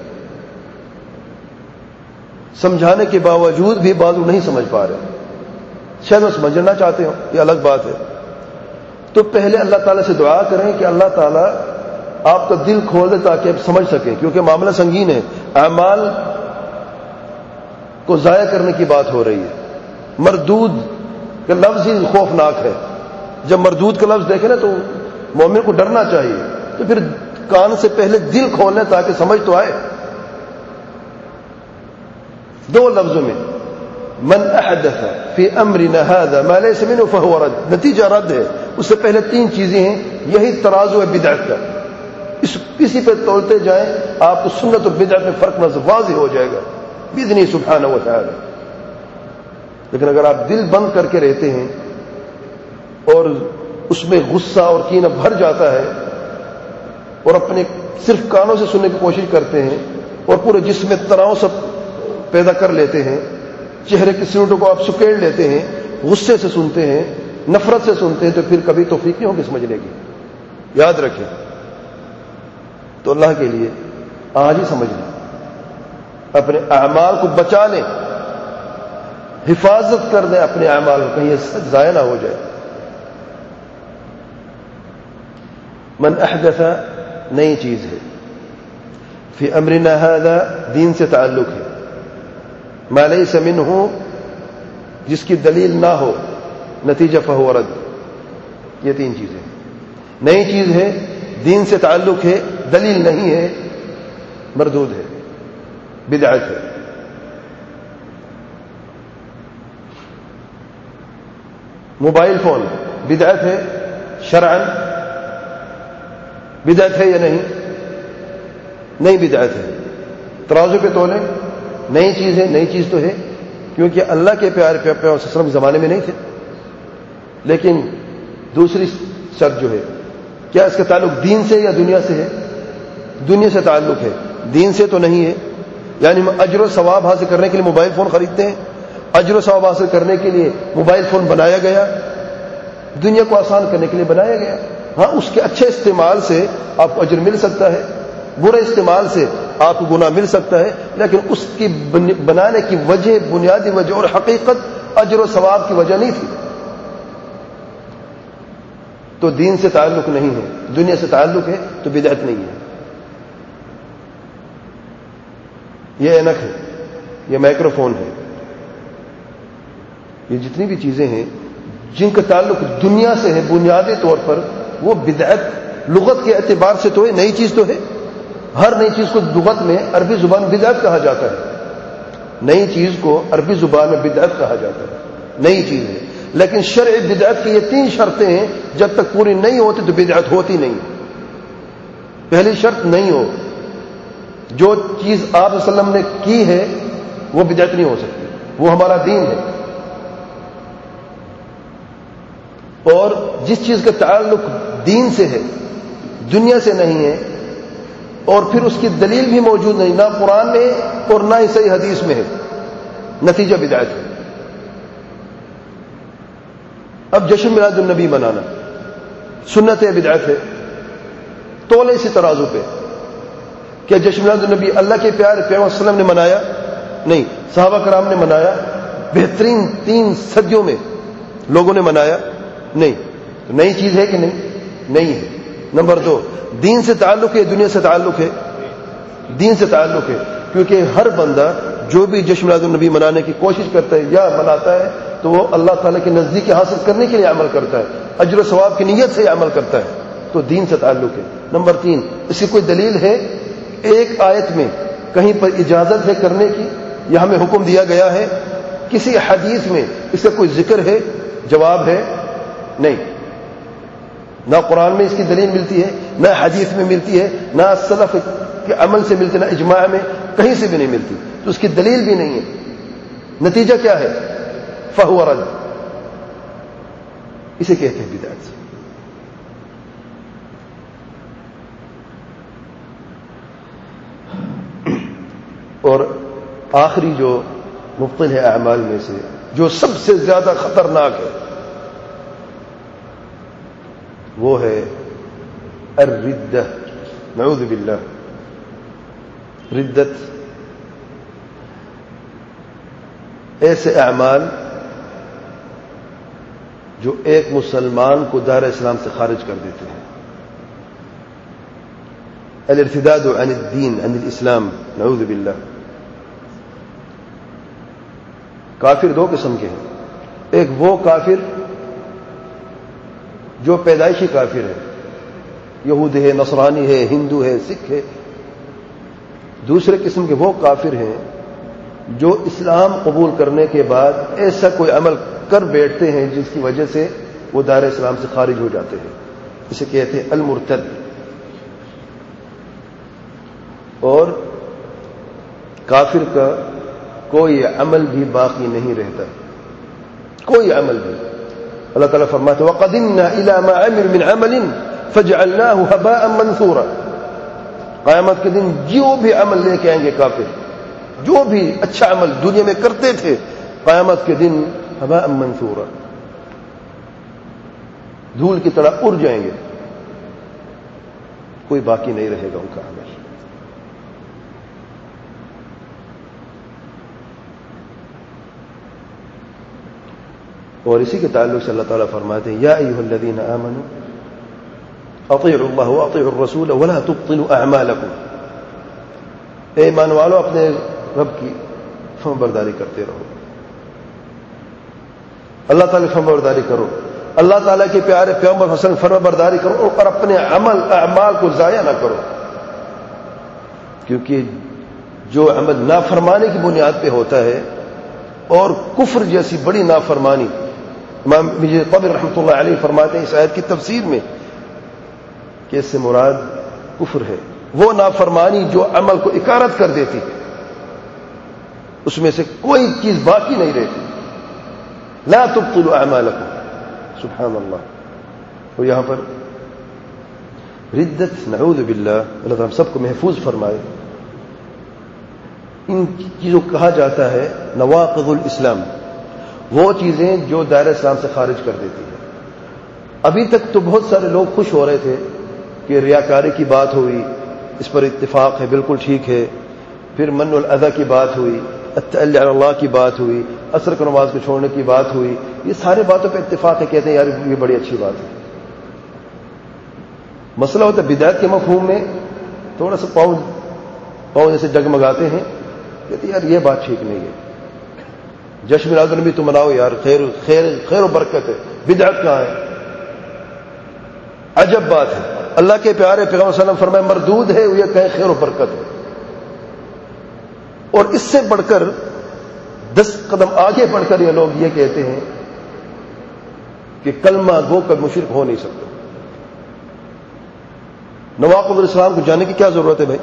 سمجھانے کے باوجود بھی بعض لوگ نہیں سمجھ پا رہے, شاید وہ سمجھنا چاہتے ہو, یہ الگ بات ہے. تو پہلے اللہ تعالیٰ سے دعا کریں کہ اللہ تعالیٰ آپ کا دل کھول دے تاکہ آپ سمجھ سکیں, کیونکہ معاملہ سنگین ہے. اعمال کو ضائع کرنے کی بات ہو رہی ہے. مردود کا لفظ ہی خوفناک ہے. جب مردود کا لفظ دیکھیں نا تو مومن کو ڈرنا چاہیے, تو پھر کان سے پہلے دل کھولنے تاکہ سمجھ تو آئے. دو لفظوں میں من احدث فی امرنا هذا ما ليس منه فهو رد, نتیجہ رد ہے. اس سے پہلے تین چیزیں ہیں, یہی ترازو ہے بدعت کا. اس کسی پہ تولتے جائیں آپ کو سنت اور بدعت میں فرق نظر واضح ہو جائے گا باذنہ سبحانہ و تعالی. لیکن اگر آپ دل بند کر کے رہتے ہیں اور اس میں غصہ اور کینہ بھر جاتا ہے اور اپنے صرف کانوں سے سننے کی کوشش کرتے ہیں اور پورے جسم میں تناؤ سب پیدا کر لیتے ہیں, چہرے کی سیڑھوں کو آپ سکیڑ لیتے ہیں, غصے سے سنتے ہیں, نفرت سے سنتے ہیں, تو پھر کبھی توفیق نہیں ہوگی سمجھنے کی. یاد رکھیں. تو اللہ کے لیے آج ہی سمجھ لیں, اپنے اعمال کو بچا لیں, حفاظت کر دیں اپنے اعمال کو, کہیں یہ ضائع نہ ہو جائے. من احدث نئی چیز ہے, فی امرنا ھذا دین سے تعلق ہے, ما لیس منہ جس کی دلیل نہ ہو, نتیجہ فہو رد. یہ تین چیزیں. نئی چیز ہے, دین سے تعلق ہے, دلیل نہیں ہے, مردود ہے, بدعت ہے. موبائل فون بدعت ہے شرعاً, بدعت ہے یا نہیں؟ نہیں بدعت ہے. ترازو پہ تولیں, نئی چیز ہے, نئی چیز تو ہے کیونکہ اللہ کے پیارے پیغمبر صلی اللہ علیہ وسلم کے زمانے میں نہیں تھے. لیکن دوسری شرط جو ہے, کیا اس کا تعلق دین سے یا دنیا سے ہے؟ دنیا سے تعلق ہے, دین سے تو نہیں ہے. یعنی ہم اجر و ثواب حاصل کرنے کے لیے موبائل فون خریدتے ہیں, اجر و ثواب حاصل کرنے کے لیے موبائل فون بنایا گیا, دنیا کو آسان کرنے کے لیے بنایا گیا. ہاں, اس کے اچھے استعمال سے آپ کو اجر مل سکتا ہے, برے استعمال سے آپ کو گناہ مل سکتا ہے, لیکن اس کی بنانے کی وجہ, بنیادی وجہ اور حقیقت اجر و ثواب کی وجہ نہیں تھی. تو دین سے تعلق نہیں ہے, دنیا سے تعلق ہے, تو بدعت نہیں ہے. یہ اینک ہے, یہ مائکرو فون ہے, یہ جتنی بھی چیزیں ہیں جن کا تعلق دنیا سے ہے بنیادی طور پر, وہ بدعت لغت کے اعتبار سے تو ہے, نئی چیز تو ہے. ہر نئی چیز کو لغت میں عربی زبان میں بدعت کہا جاتا ہے. نئی چیز کو عربی زبان میں بدعت کہا جاتا ہے, نئی چیز ہے. لیکن شرع بدعت کی یہ تین شرطیں ہیں, جب تک پوری نہیں ہوتی تو بدعت ہوتی نہیں. پہلی شرط نہیں ہو, جو چیز آپ صلی اللہ علیہ وسلم نے کی ہے وہ بدعت نہیں ہو سکتی, وہ ہمارا دین ہے. اور جس چیز کا تعلق دین سے ہے, دنیا سے نہیں ہے, اور پھر اس کی دلیل بھی موجود نہیں, نہ قرآن میں اور نہ ہی صحیح حدیث میں ہے, نتیجہ بدعت ہے. اب جشن میلاد النبی منانا سنت ہے, بدعت ہے؟ تولے اسی ترازو پہ. کیا جشن میلاد النبی اللہ کے پیارے پیغمبر صلی اللہ علیہ وسلم نے منایا؟ نہیں. صحابہ کرام نے منایا؟ بہترین تین صدیوں میں لوگوں نے منایا؟ نہیں. تو نئی چیز ہے کہ نہیں؟ نہیں ہے. نمبر دو، دین سے تعلق ہے، دنیا سے تعلق ہے؟ دین سے تعلق ہے، کیونکہ ہر بندہ جو بھی جشن میلاد النبی منانے کی کوشش کرتا ہے یا مناتا ہے تو وہ اللہ تعالیٰ کے نزدیکی حاصل کرنے کے لیے عمل کرتا ہے، اجر و ثواب کی نیت سے عمل کرتا ہے، تو دین سے تعلق ہے. نمبر تین، اس کی کوئی دلیل ہے؟ ایک آیت میں کہیں پر اجازت ہے کرنے کی یا ہمیں حکم دیا گیا ہے؟ کسی حدیث میں اس کا کوئی ذکر ہے؟ جواب ہے نہیں. نہ قرآن میں اس کی دلیل ملتی ہے، نہ حدیث میں ملتی ہے، نہ سلف کے عمل سے ملتی، نہ اجماع میں، کہیں سے بھی نہیں ملتی، تو اس کی دلیل بھی نہیں ہے. نتیجہ کیا ہے؟ فہو رد. اسے کہتے ہیں بدعت. اور آخری جو مبطل ہے اعمال میں سے، جو سب سے زیادہ خطرناک ہے، وہ ہے الردہ. نعوذ باللہ. ردت ایسے اعمال جو ایک مسلمان کو دار اسلام سے خارج کر دیتے ہیں. الارتداد عن الدین، عن الاسلام. نعوذ باللہ. کافر دو قسم کے ہیں. ایک وہ کافر جو پیدائشی کافر ہے، یہود ہے، نصرانی ہے، ہندو ہے، سکھ ہے. دوسرے قسم کے وہ کافر ہیں جو اسلام قبول کرنے کے بعد ایسا کوئی عمل کر بیٹھتے ہیں جس کی وجہ سے وہ دار اسلام سے خارج ہو جاتے ہیں. اسے کہتے ہیں المرتد. اور کافر کا کوئی عمل بھی باقی نہیں رہتا، کوئی عمل بھی. اللہ تعالیٰ فرماتے ہیں وَقَدِمْنَا إِلَى مَا عَمِلُوا مِنْ عَمَلٍ فَجْعَلْنَاهُ هَبَاءً مَنْثُورًا. قیامت کے دن جو بھی عمل لے کے آئیں گے کافر، جو بھی اچھا عمل دنیا میں کرتے تھے، قیامت کے دن هَبَاءً مَنْثُورًا، دھول کی طرح اڑ جائیں گے، کوئی باقی نہیں رہے گا ان کا عمل. اور اسی کے تعلق سے اللہ تعالیٰ فرماتے ہیں یا ایھا الذین آمنوا اطیعوا اللہ واطیعوا الرسول ولا تبطلوا اعمالکم. اے ایمان والو اپنے رب کی فرمان برداری کرتے رہو، اللہ تعالیٰ کی فرمان برداری کرو، اللہ تعالیٰ کے پیارے پیغمبر حسن فرمان برداری کرو، اور اپنے عمل اعمال کو ضائع نہ کرو. کیونکہ جو عمل نافرمانی کی بنیاد پہ ہوتا ہے، اور کفر جیسی بڑی نافرمانی، امام ابن طبری رحمۃ اللہ علیہ فرماتے ہیں اس آیت کی تفسیر میں کہ اس سے مراد کفر ہے وہ نافرمانی جو عمل کو اکارت کر دیتی ہے، اس میں سے کوئی چیز باقی نہیں رہتی. لا تبطلوا اعمالکم. سبحان اللہ. اور یہاں پر ردت، نعوذ باللہ، اللہ تعالیٰ سب کو محفوظ فرمائے. ان چیزوں کو کہا جاتا ہے نواقض الاسلام، وہ چیزیں جو دائرہ اسلام سے خارج کر دیتی ہیں. ابھی تک تو بہت سارے لوگ خوش ہو رہے تھے کہ ریاکاری کی بات ہوئی، اس پر اتفاق ہے، بالکل ٹھیک ہے. پھر من الاذى کی بات ہوئی، التعلی علی اللہ کی بات ہوئی، عصر کی نماز کو چھوڑنے کی بات ہوئی. یہ سارے باتوں پہ اتفاق ہے، کہتے ہیں یار یہ بڑی اچھی بات ہے. مسئلہ ہوتا ہے بدعت کے مفہوم میں تھوڑا سا پاؤں پاؤں جیسے جگمگاتے ہیں، کہتے یار یہ بات ٹھیک نہیں ہے. جشن میلاد النبی تو مناؤ یار، خیر خیر خیر و برکت ہے. بدعت کہاں ہے؟ عجب بات ہے. اللہ کے پیارے پیغمبر صلی اللہ علیہ وسلم فرمائے مردود ہے یہ کہیں خیر و برکت ہے. اور اس سے بڑھ کر دس قدم آگے بڑھ کر یہ لوگ یہ کہتے ہیں کہ کلمہ گو کر مشرک ہو نہیں سکتا. نواقض الاسلام کو جاننے کی کیا ضرورت ہے بھائی؟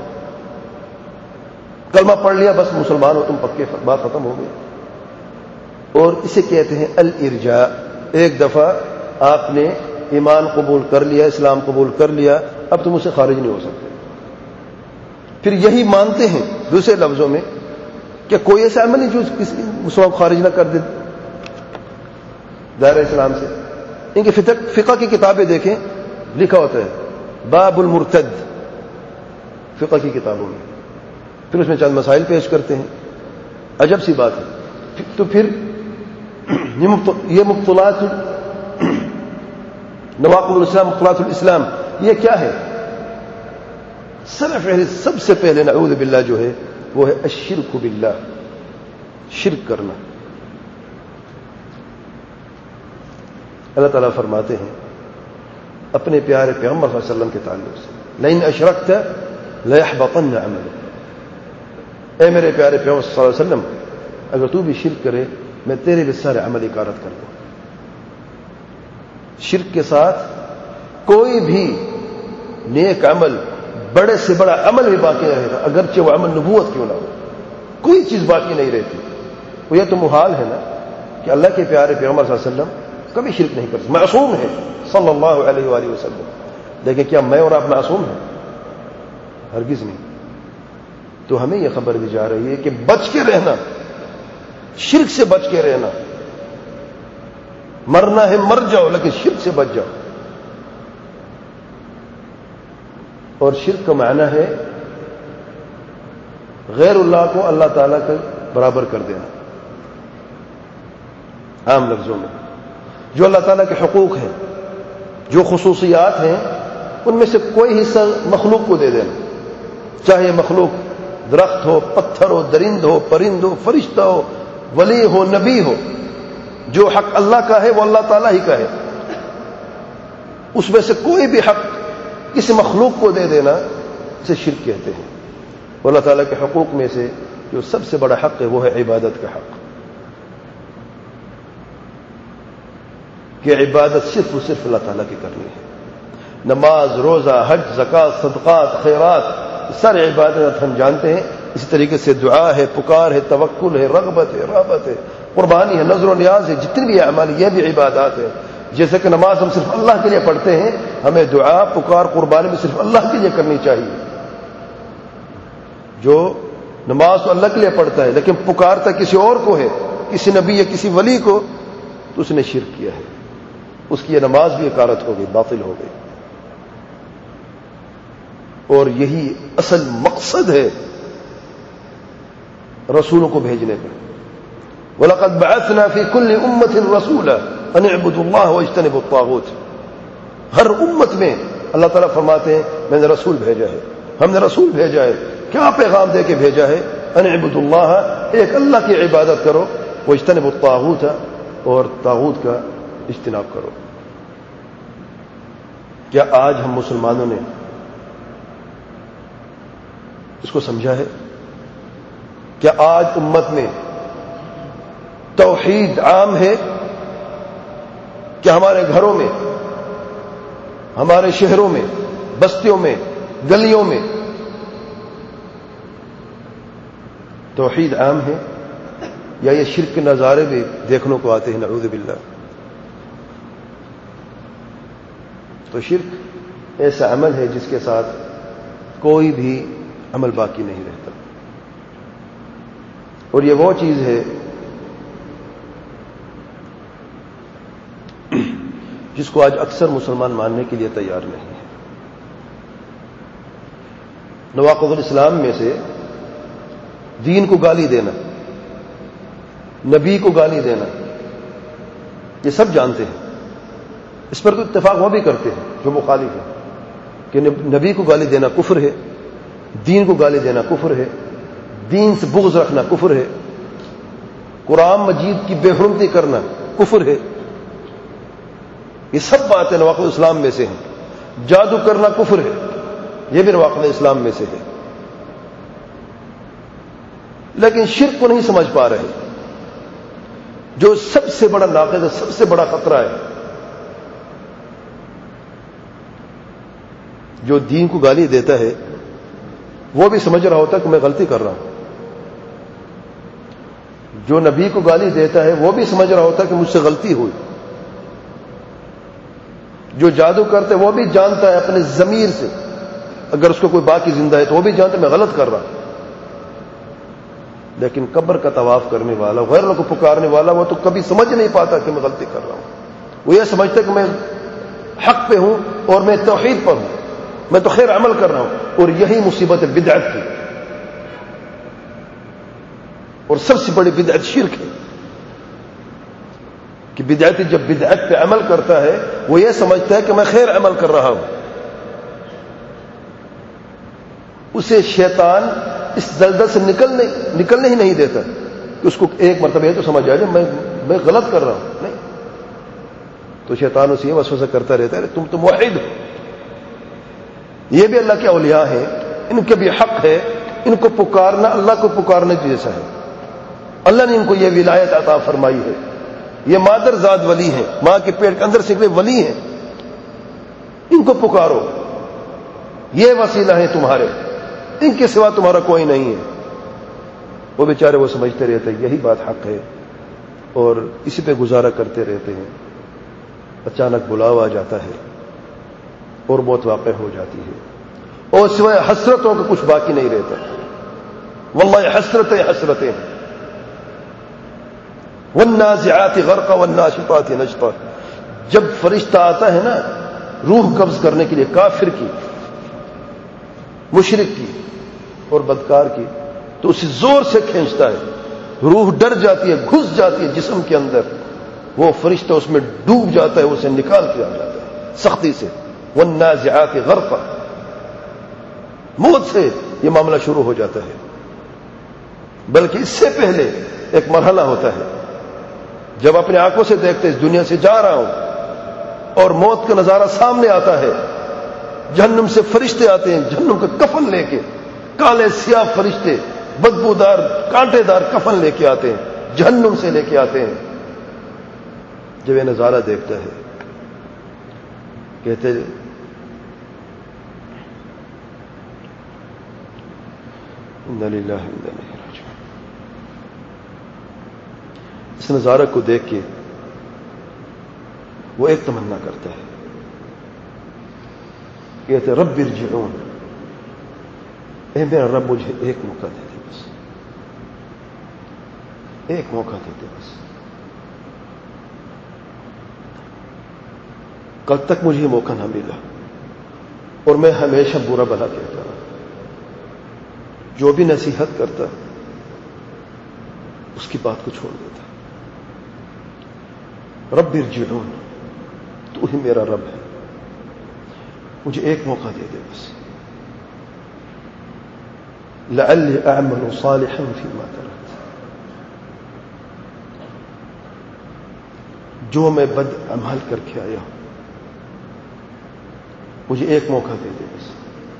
کلمہ پڑھ لیا بس مسلمان ہو تم پکے، بات ختم ہو گئی. اور اسے کہتے ہیں الارجاء. ایک دفعہ آپ نے ایمان قبول کر لیا، اسلام قبول کر لیا، اب تم اسے خارج نہیں ہو سکتے. پھر یہی مانتے ہیں دوسرے لفظوں میں کہ کوئی ایسا عمل نہیں جو کسی مسلمان کو خارج نہ کر دے دائرہ اسلام سے. ان کی فقہ کی کتابیں دیکھیں، لکھا ہوتا ہے باب المرتد فقہ کی کتابوں میں. پھر اس میں چند مسائل پیش کرتے ہیں. عجب سی بات ہے. تو پھر یہ مبطلات نواقض الاسلام مبطلات الاسلام یہ کیا ہے؟ سر فہرست سب سے پہلے نعوذ باللہ جو ہے وہ ہے الشرک باللہ، شرک کرنا۔ اللہ تعالیٰ فرماتے ہیں اپنے پیارے پیغمبر صلی اللہ علیہ وسلم کے تعلق سے لئن اشرکت لیحبطن عملک، اے میرے پیارے پیغمبر صلی اللہ علیہ وسلم اگر تو بھی شرک کرے میں تیرے بھی سارے عمل اکارت کر دوں۔ شرک کے ساتھ کوئی بھی نیک عمل، بڑے سے بڑا عمل بھی باقی نہیں رہتا، اگرچہ وہ عمل نبوت کیوں نہ ہو، کوئی چیز باقی نہیں رہتی۔ وہ یہ تو محال ہے نا کہ اللہ کے پیارے پیغمبر صلی اللہ علیہ وسلم کبھی شرک نہیں کرتے، معصوم ہے صلی اللہ علیہ وآلہ وسلم، لیکن کیا میں اور آپ معصوم ہیں؟ ہرگز نہیں۔ تو ہمیں یہ خبر دی جا رہی ہے کہ بچ کے رہنا، شرک سے بچ کے رہنا، مرنا ہے مر جاؤ لیکن شرک سے بچ جاؤ۔ اور شرک کا معنی ہے غیر اللہ کو اللہ تعالیٰ کے برابر کر دینا، عام لفظوں میں جو اللہ تعالیٰ کے حقوق ہیں، جو خصوصیات ہیں، ان میں سے کوئی حصہ مخلوق کو دے دینا، چاہے مخلوق درخت ہو، پتھر ہو، درند ہو، پرند ہو، فرشتہ ہو، ولی ہو، نبی ہو، جو حق اللہ کا ہے وہ اللہ تعالیٰ ہی کا ہے، اس میں سے کوئی بھی حق کسی مخلوق کو دے دینا اسے شرک کہتے ہیں۔ اور اللہ تعالیٰ کے حقوق میں سے جو سب سے بڑا حق ہے وہ ہے عبادت کا حق، کہ عبادت صرف اور صرف اللہ تعالیٰ کی کرنی ہے۔ نماز، روزہ، حج، زکوٰۃ، صدقات، خیرات، سارے عبادت ہم جانتے ہیں۔ اسی طریقے سے دعا ہے، پکار ہے، توکل ہے، رغبت ہے، رغبت ہے، قربانی ہے، نذر و نیاز ہے، جتنی بھی اعمال یہ بھی عبادات ہے۔ جیسے کہ نماز ہم صرف اللہ کے لیے پڑھتے ہیں، ہمیں دعا، پکار، قربانی بھی صرف اللہ کے لیے کرنی چاہیے۔ جو نماز تو اللہ کے لیے پڑھتا ہے لیکن پکارتا کسی اور کو ہے، کسی نبی یا کسی ولی کو، تو اس نے شرک کیا ہے، اس کی یہ نماز بھی اکارت ہو گئی، باطل ہو گئی۔ اور یہی اصل مقصد ہے رسولوں کو بھیجنے کا۔ وَلَقَدْ بَعَثْنَا فِي كُلِّ أُمَّةٍ رَسُولًا أَنِ اعْبُدُوا اللَّهَ وَاجْتَنِبُوا الطَّاغُوتَ۔ ہر امت میں اللہ تعالیٰ فرماتے ہیں میں نے رسول بھیجا ہے، ہم نے رسول بھیجا ہے، کیا پیغام دے کے بھیجا ہے؟ أَنِ اعْبُدُوا اللَّهَ، ایک اللہ کی عبادت کرو، وَاجْتَنِبُوا الطَّاغُوتَ، اور طاغوت کا اجتناب کرو۔ کیا آج ہم مسلمانوں نے اس کو سمجھا ہے؟ کیا آج امت میں توحید عام ہے؟ کیا ہمارے گھروں میں، ہمارے شہروں میں، بستیوں میں، گلیوں میں توحید عام ہے، یا یہ شرک کے نظارے بھی دیکھنے کو آتے ہیں؟ نعوذ باللہ۔ تو شرک ایسا عمل ہے جس کے ساتھ کوئی بھی عمل باقی نہیں رہتا، اور یہ وہ چیز ہے جس کو آج اکثر مسلمان ماننے کے لیے تیار نہیں ہے۔ نواقض الاسلام میں سے دین کو گالی دینا، نبی کو گالی دینا، یہ سب جانتے ہیں، اس پر تو اتفاق وہ بھی کرتے ہیں جو مخالف ہیں کہ نبی کو گالی دینا کفر ہے، دین کو گالی دینا کفر ہے، دین سے بغض رکھنا کفر ہے، قرآن مجید کی بے حرمتی کرنا کفر ہے۔ یہ سب باتیں نواقض اسلام میں سے ہیں۔ جادو کرنا کفر ہے، یہ بھی نواقض اسلام میں سے ہے، لیکن شرک کو نہیں سمجھ پا رہے، جو سب سے بڑا ناقض ہے، سب سے بڑا خطرہ ہے۔ جو دین کو گالی دیتا ہے وہ بھی سمجھ رہا ہوتا کہ میں غلطی کر رہا ہوں، جو نبی کو گالی دیتا ہے وہ بھی سمجھ رہا ہوتا کہ مجھ سے غلطی ہوئی، جو جادو کرتے وہ بھی جانتا ہے اپنے ضمیر سے، اگر اس کو کوئی باقی زندہ ہے تو وہ بھی جانتا ہے میں غلط کر رہا ہوں۔ لیکن قبر کا طواف کرنے والا، غیروں کو پکارنے والا، وہ تو کبھی سمجھ نہیں پاتا کہ میں غلطی کر رہا ہوں، وہ یہ سمجھتا ہے کہ میں حق پہ ہوں اور میں توحید پر ہوں، میں تو خیر عمل کر رہا ہوں۔ اور یہی مصیبت ہے بدعت کی، اور سب سے بڑی بدعت شرک ہے۔ کہ بدعتی جب بدعت پہ عمل کرتا ہے وہ یہ سمجھتا ہے کہ میں خیر عمل کر رہا ہوں. اسے شیطان اس دلدل سے نکلنے نکلنے ہی نہیں دیتا کہ اس کو ایک مرتبہ یہ تو سمجھ آ جائے میں میں غلط کر رہا ہوں. نہیں، تو شیطان اسے یہ وسوسہ کرتا رہتا ہے تم تو موحد ہو. یہ بھی اللہ کے اولیاء ہیں، ان کے بھی حق ہے، ان کو پکارنا اللہ کو پکارنے جیسا ہے. اللہ نے ان کو یہ ولایت عطا فرمائی ہے. یہ مادر ذات ولی ہیں، ماں کے پیٹ کے اندر سے نکلے ولی ہیں. ان کو پکارو، یہ وسیلہ ہے تمہارے، ان کے سوا تمہارا کوئی نہیں ہے. وہ بیچارے وہ سمجھتے رہتے ہیں یہی بات حق ہے اور اسی پہ گزارا کرتے رہتے ہیں. اچانک بلاوا آ جاتا ہے اور موت واقع ہو جاتی ہے اور سوائے حسرتوں کا کچھ باقی نہیں رہتا. واللہ حسرتیں حسرتیں ہیں. والنازعات غرقا والناشطات نشطا. جب فرشتہ آتا ہے نا روح قبض کرنے کے لیے کافر کی، مشرک کی اور بدکار کی، تو اسے زور سے کھینچتا ہے، روح ڈر جاتی ہے، گھس جاتی ہے جسم کے اندر. وہ فرشتہ اس میں ڈوب جاتا ہے، اسے نکال کے آ جاتا ہے سختی سے. والنازعات غرقا. موت سے یہ معاملہ شروع ہو جاتا ہے. بلکہ اس سے پہلے ایک مرحلہ ہوتا ہے جب اپنے آنکھوں سے دیکھتے اس دنیا سے جا رہا ہوں اور موت کا نظارہ سامنے آتا ہے. جہنم سے فرشتے آتے ہیں جہنم کا کفن لے کے، کالے سیاہ فرشتے بدبودار کانٹے دار کفن لے کے آتے ہیں، جہنم سے لے کے آتے ہیں. جب یہ نظارہ دیکھتا ہے کہتے انا للہ و انا الیہ راجعون. اس نظارہ کو دیکھ کے وہ ایک تمنا کرتا ہے، کہتے رب ارجعون، اے میرا رب مجھے ایک موقع دے دے، بس ایک موقع دے دے بس. کل تک مجھے موقع نہ ملا اور میں ہمیشہ برا بھلا کہتا رہا، جو بھی نصیحت کرتا اس کی بات کو چھوڑ دیتا. رب ارجعون، تو ہی میرا رب ہے، مجھے ایک موقع دے دے بس. لعلی اعمل صالحا فیما ترکت، جو میں بد عمل کر کے آیا ہوں مجھے ایک موقع دے دے بس.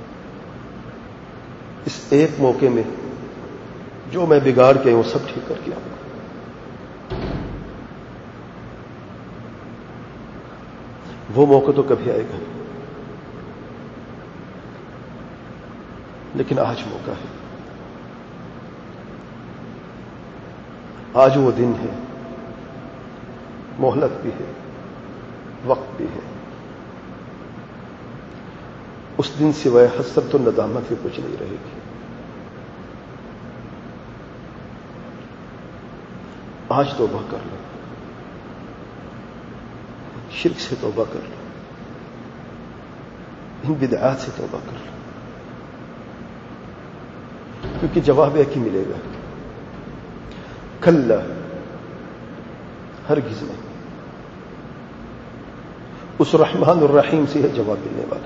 اس ایک موقع میں جو میں بگاڑ کے ہوں سب ٹھیک کر کے آؤں گا. وہ موقع تو کبھی آئے گا لیکن آج موقع ہے. آج وہ دن ہے، مہلت بھی ہے، وقت بھی ہے. اس دن سوائے حسرت و ندامت کے کچھ نہیں رہے گی. آج توبہ کر لو، شرک سے توبہ کر لو، ان بدعات سے توبہ کر لو، کیونکہ جواب ایک ہی ملے گا. کلا، ہرگز نہیں. اس رحمان الرحیم سے یہ جواب ملنے والا.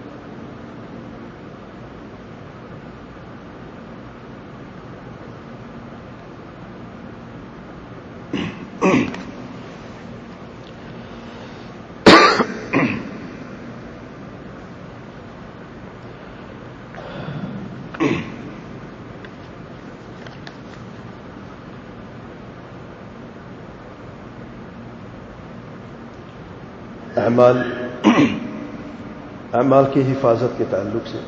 اعمال اعمال کی حفاظت کے تعلق سے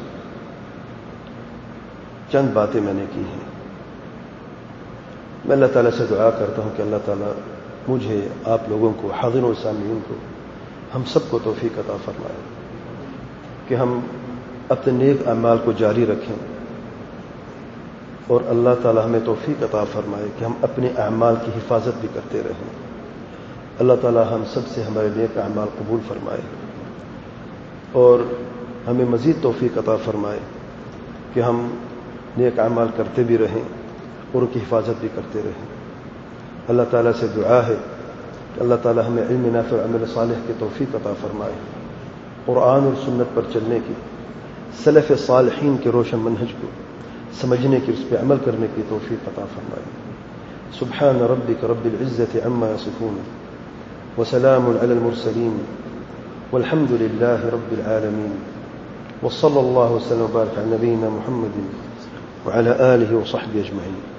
چند باتیں میں نے کی ہیں. میں اللہ تعالیٰ سے دعا کرتا ہوں کہ اللہ تعالیٰ مجھے، آپ لوگوں کو، حاضرین و سامعین کو، ہم سب کو توفیق عطا فرمائے کہ ہم اپنے نیک اعمال کو جاری رکھیں اور اللہ تعالیٰ ہمیں توفیق عطا فرمائے کہ ہم اپنے اعمال کی حفاظت بھی کرتے رہیں. اللہ تعالیٰ ہم سب سے ہمارے نیک اعمال قبول فرمائے اور ہمیں مزید توفیق عطا فرمائے کہ ہم نیک اعمال کرتے بھی رہیں اور ان کی حفاظت بھی کرتے رہیں. اللہ تعالیٰ سے دعا ہے کہ اللہ تعالی ہمیں علم نافع و عمل صالح کی توفیق عطا فرمائے، قرآن اور سنت پر چلنے کی، سلف صالحین کے روشن منہج کو سمجھنے کی، اس پہ عمل کرنے کی توفیق عطا فرمائے۔ سبحان ربک رب العزة عما یصفون وسلام علی المرسلین والحمد للہ رب العالمین، وصلی اللہ وسلم وبارک علی نبینا محمد وعلى آلہ وصحبہ اجمعین۔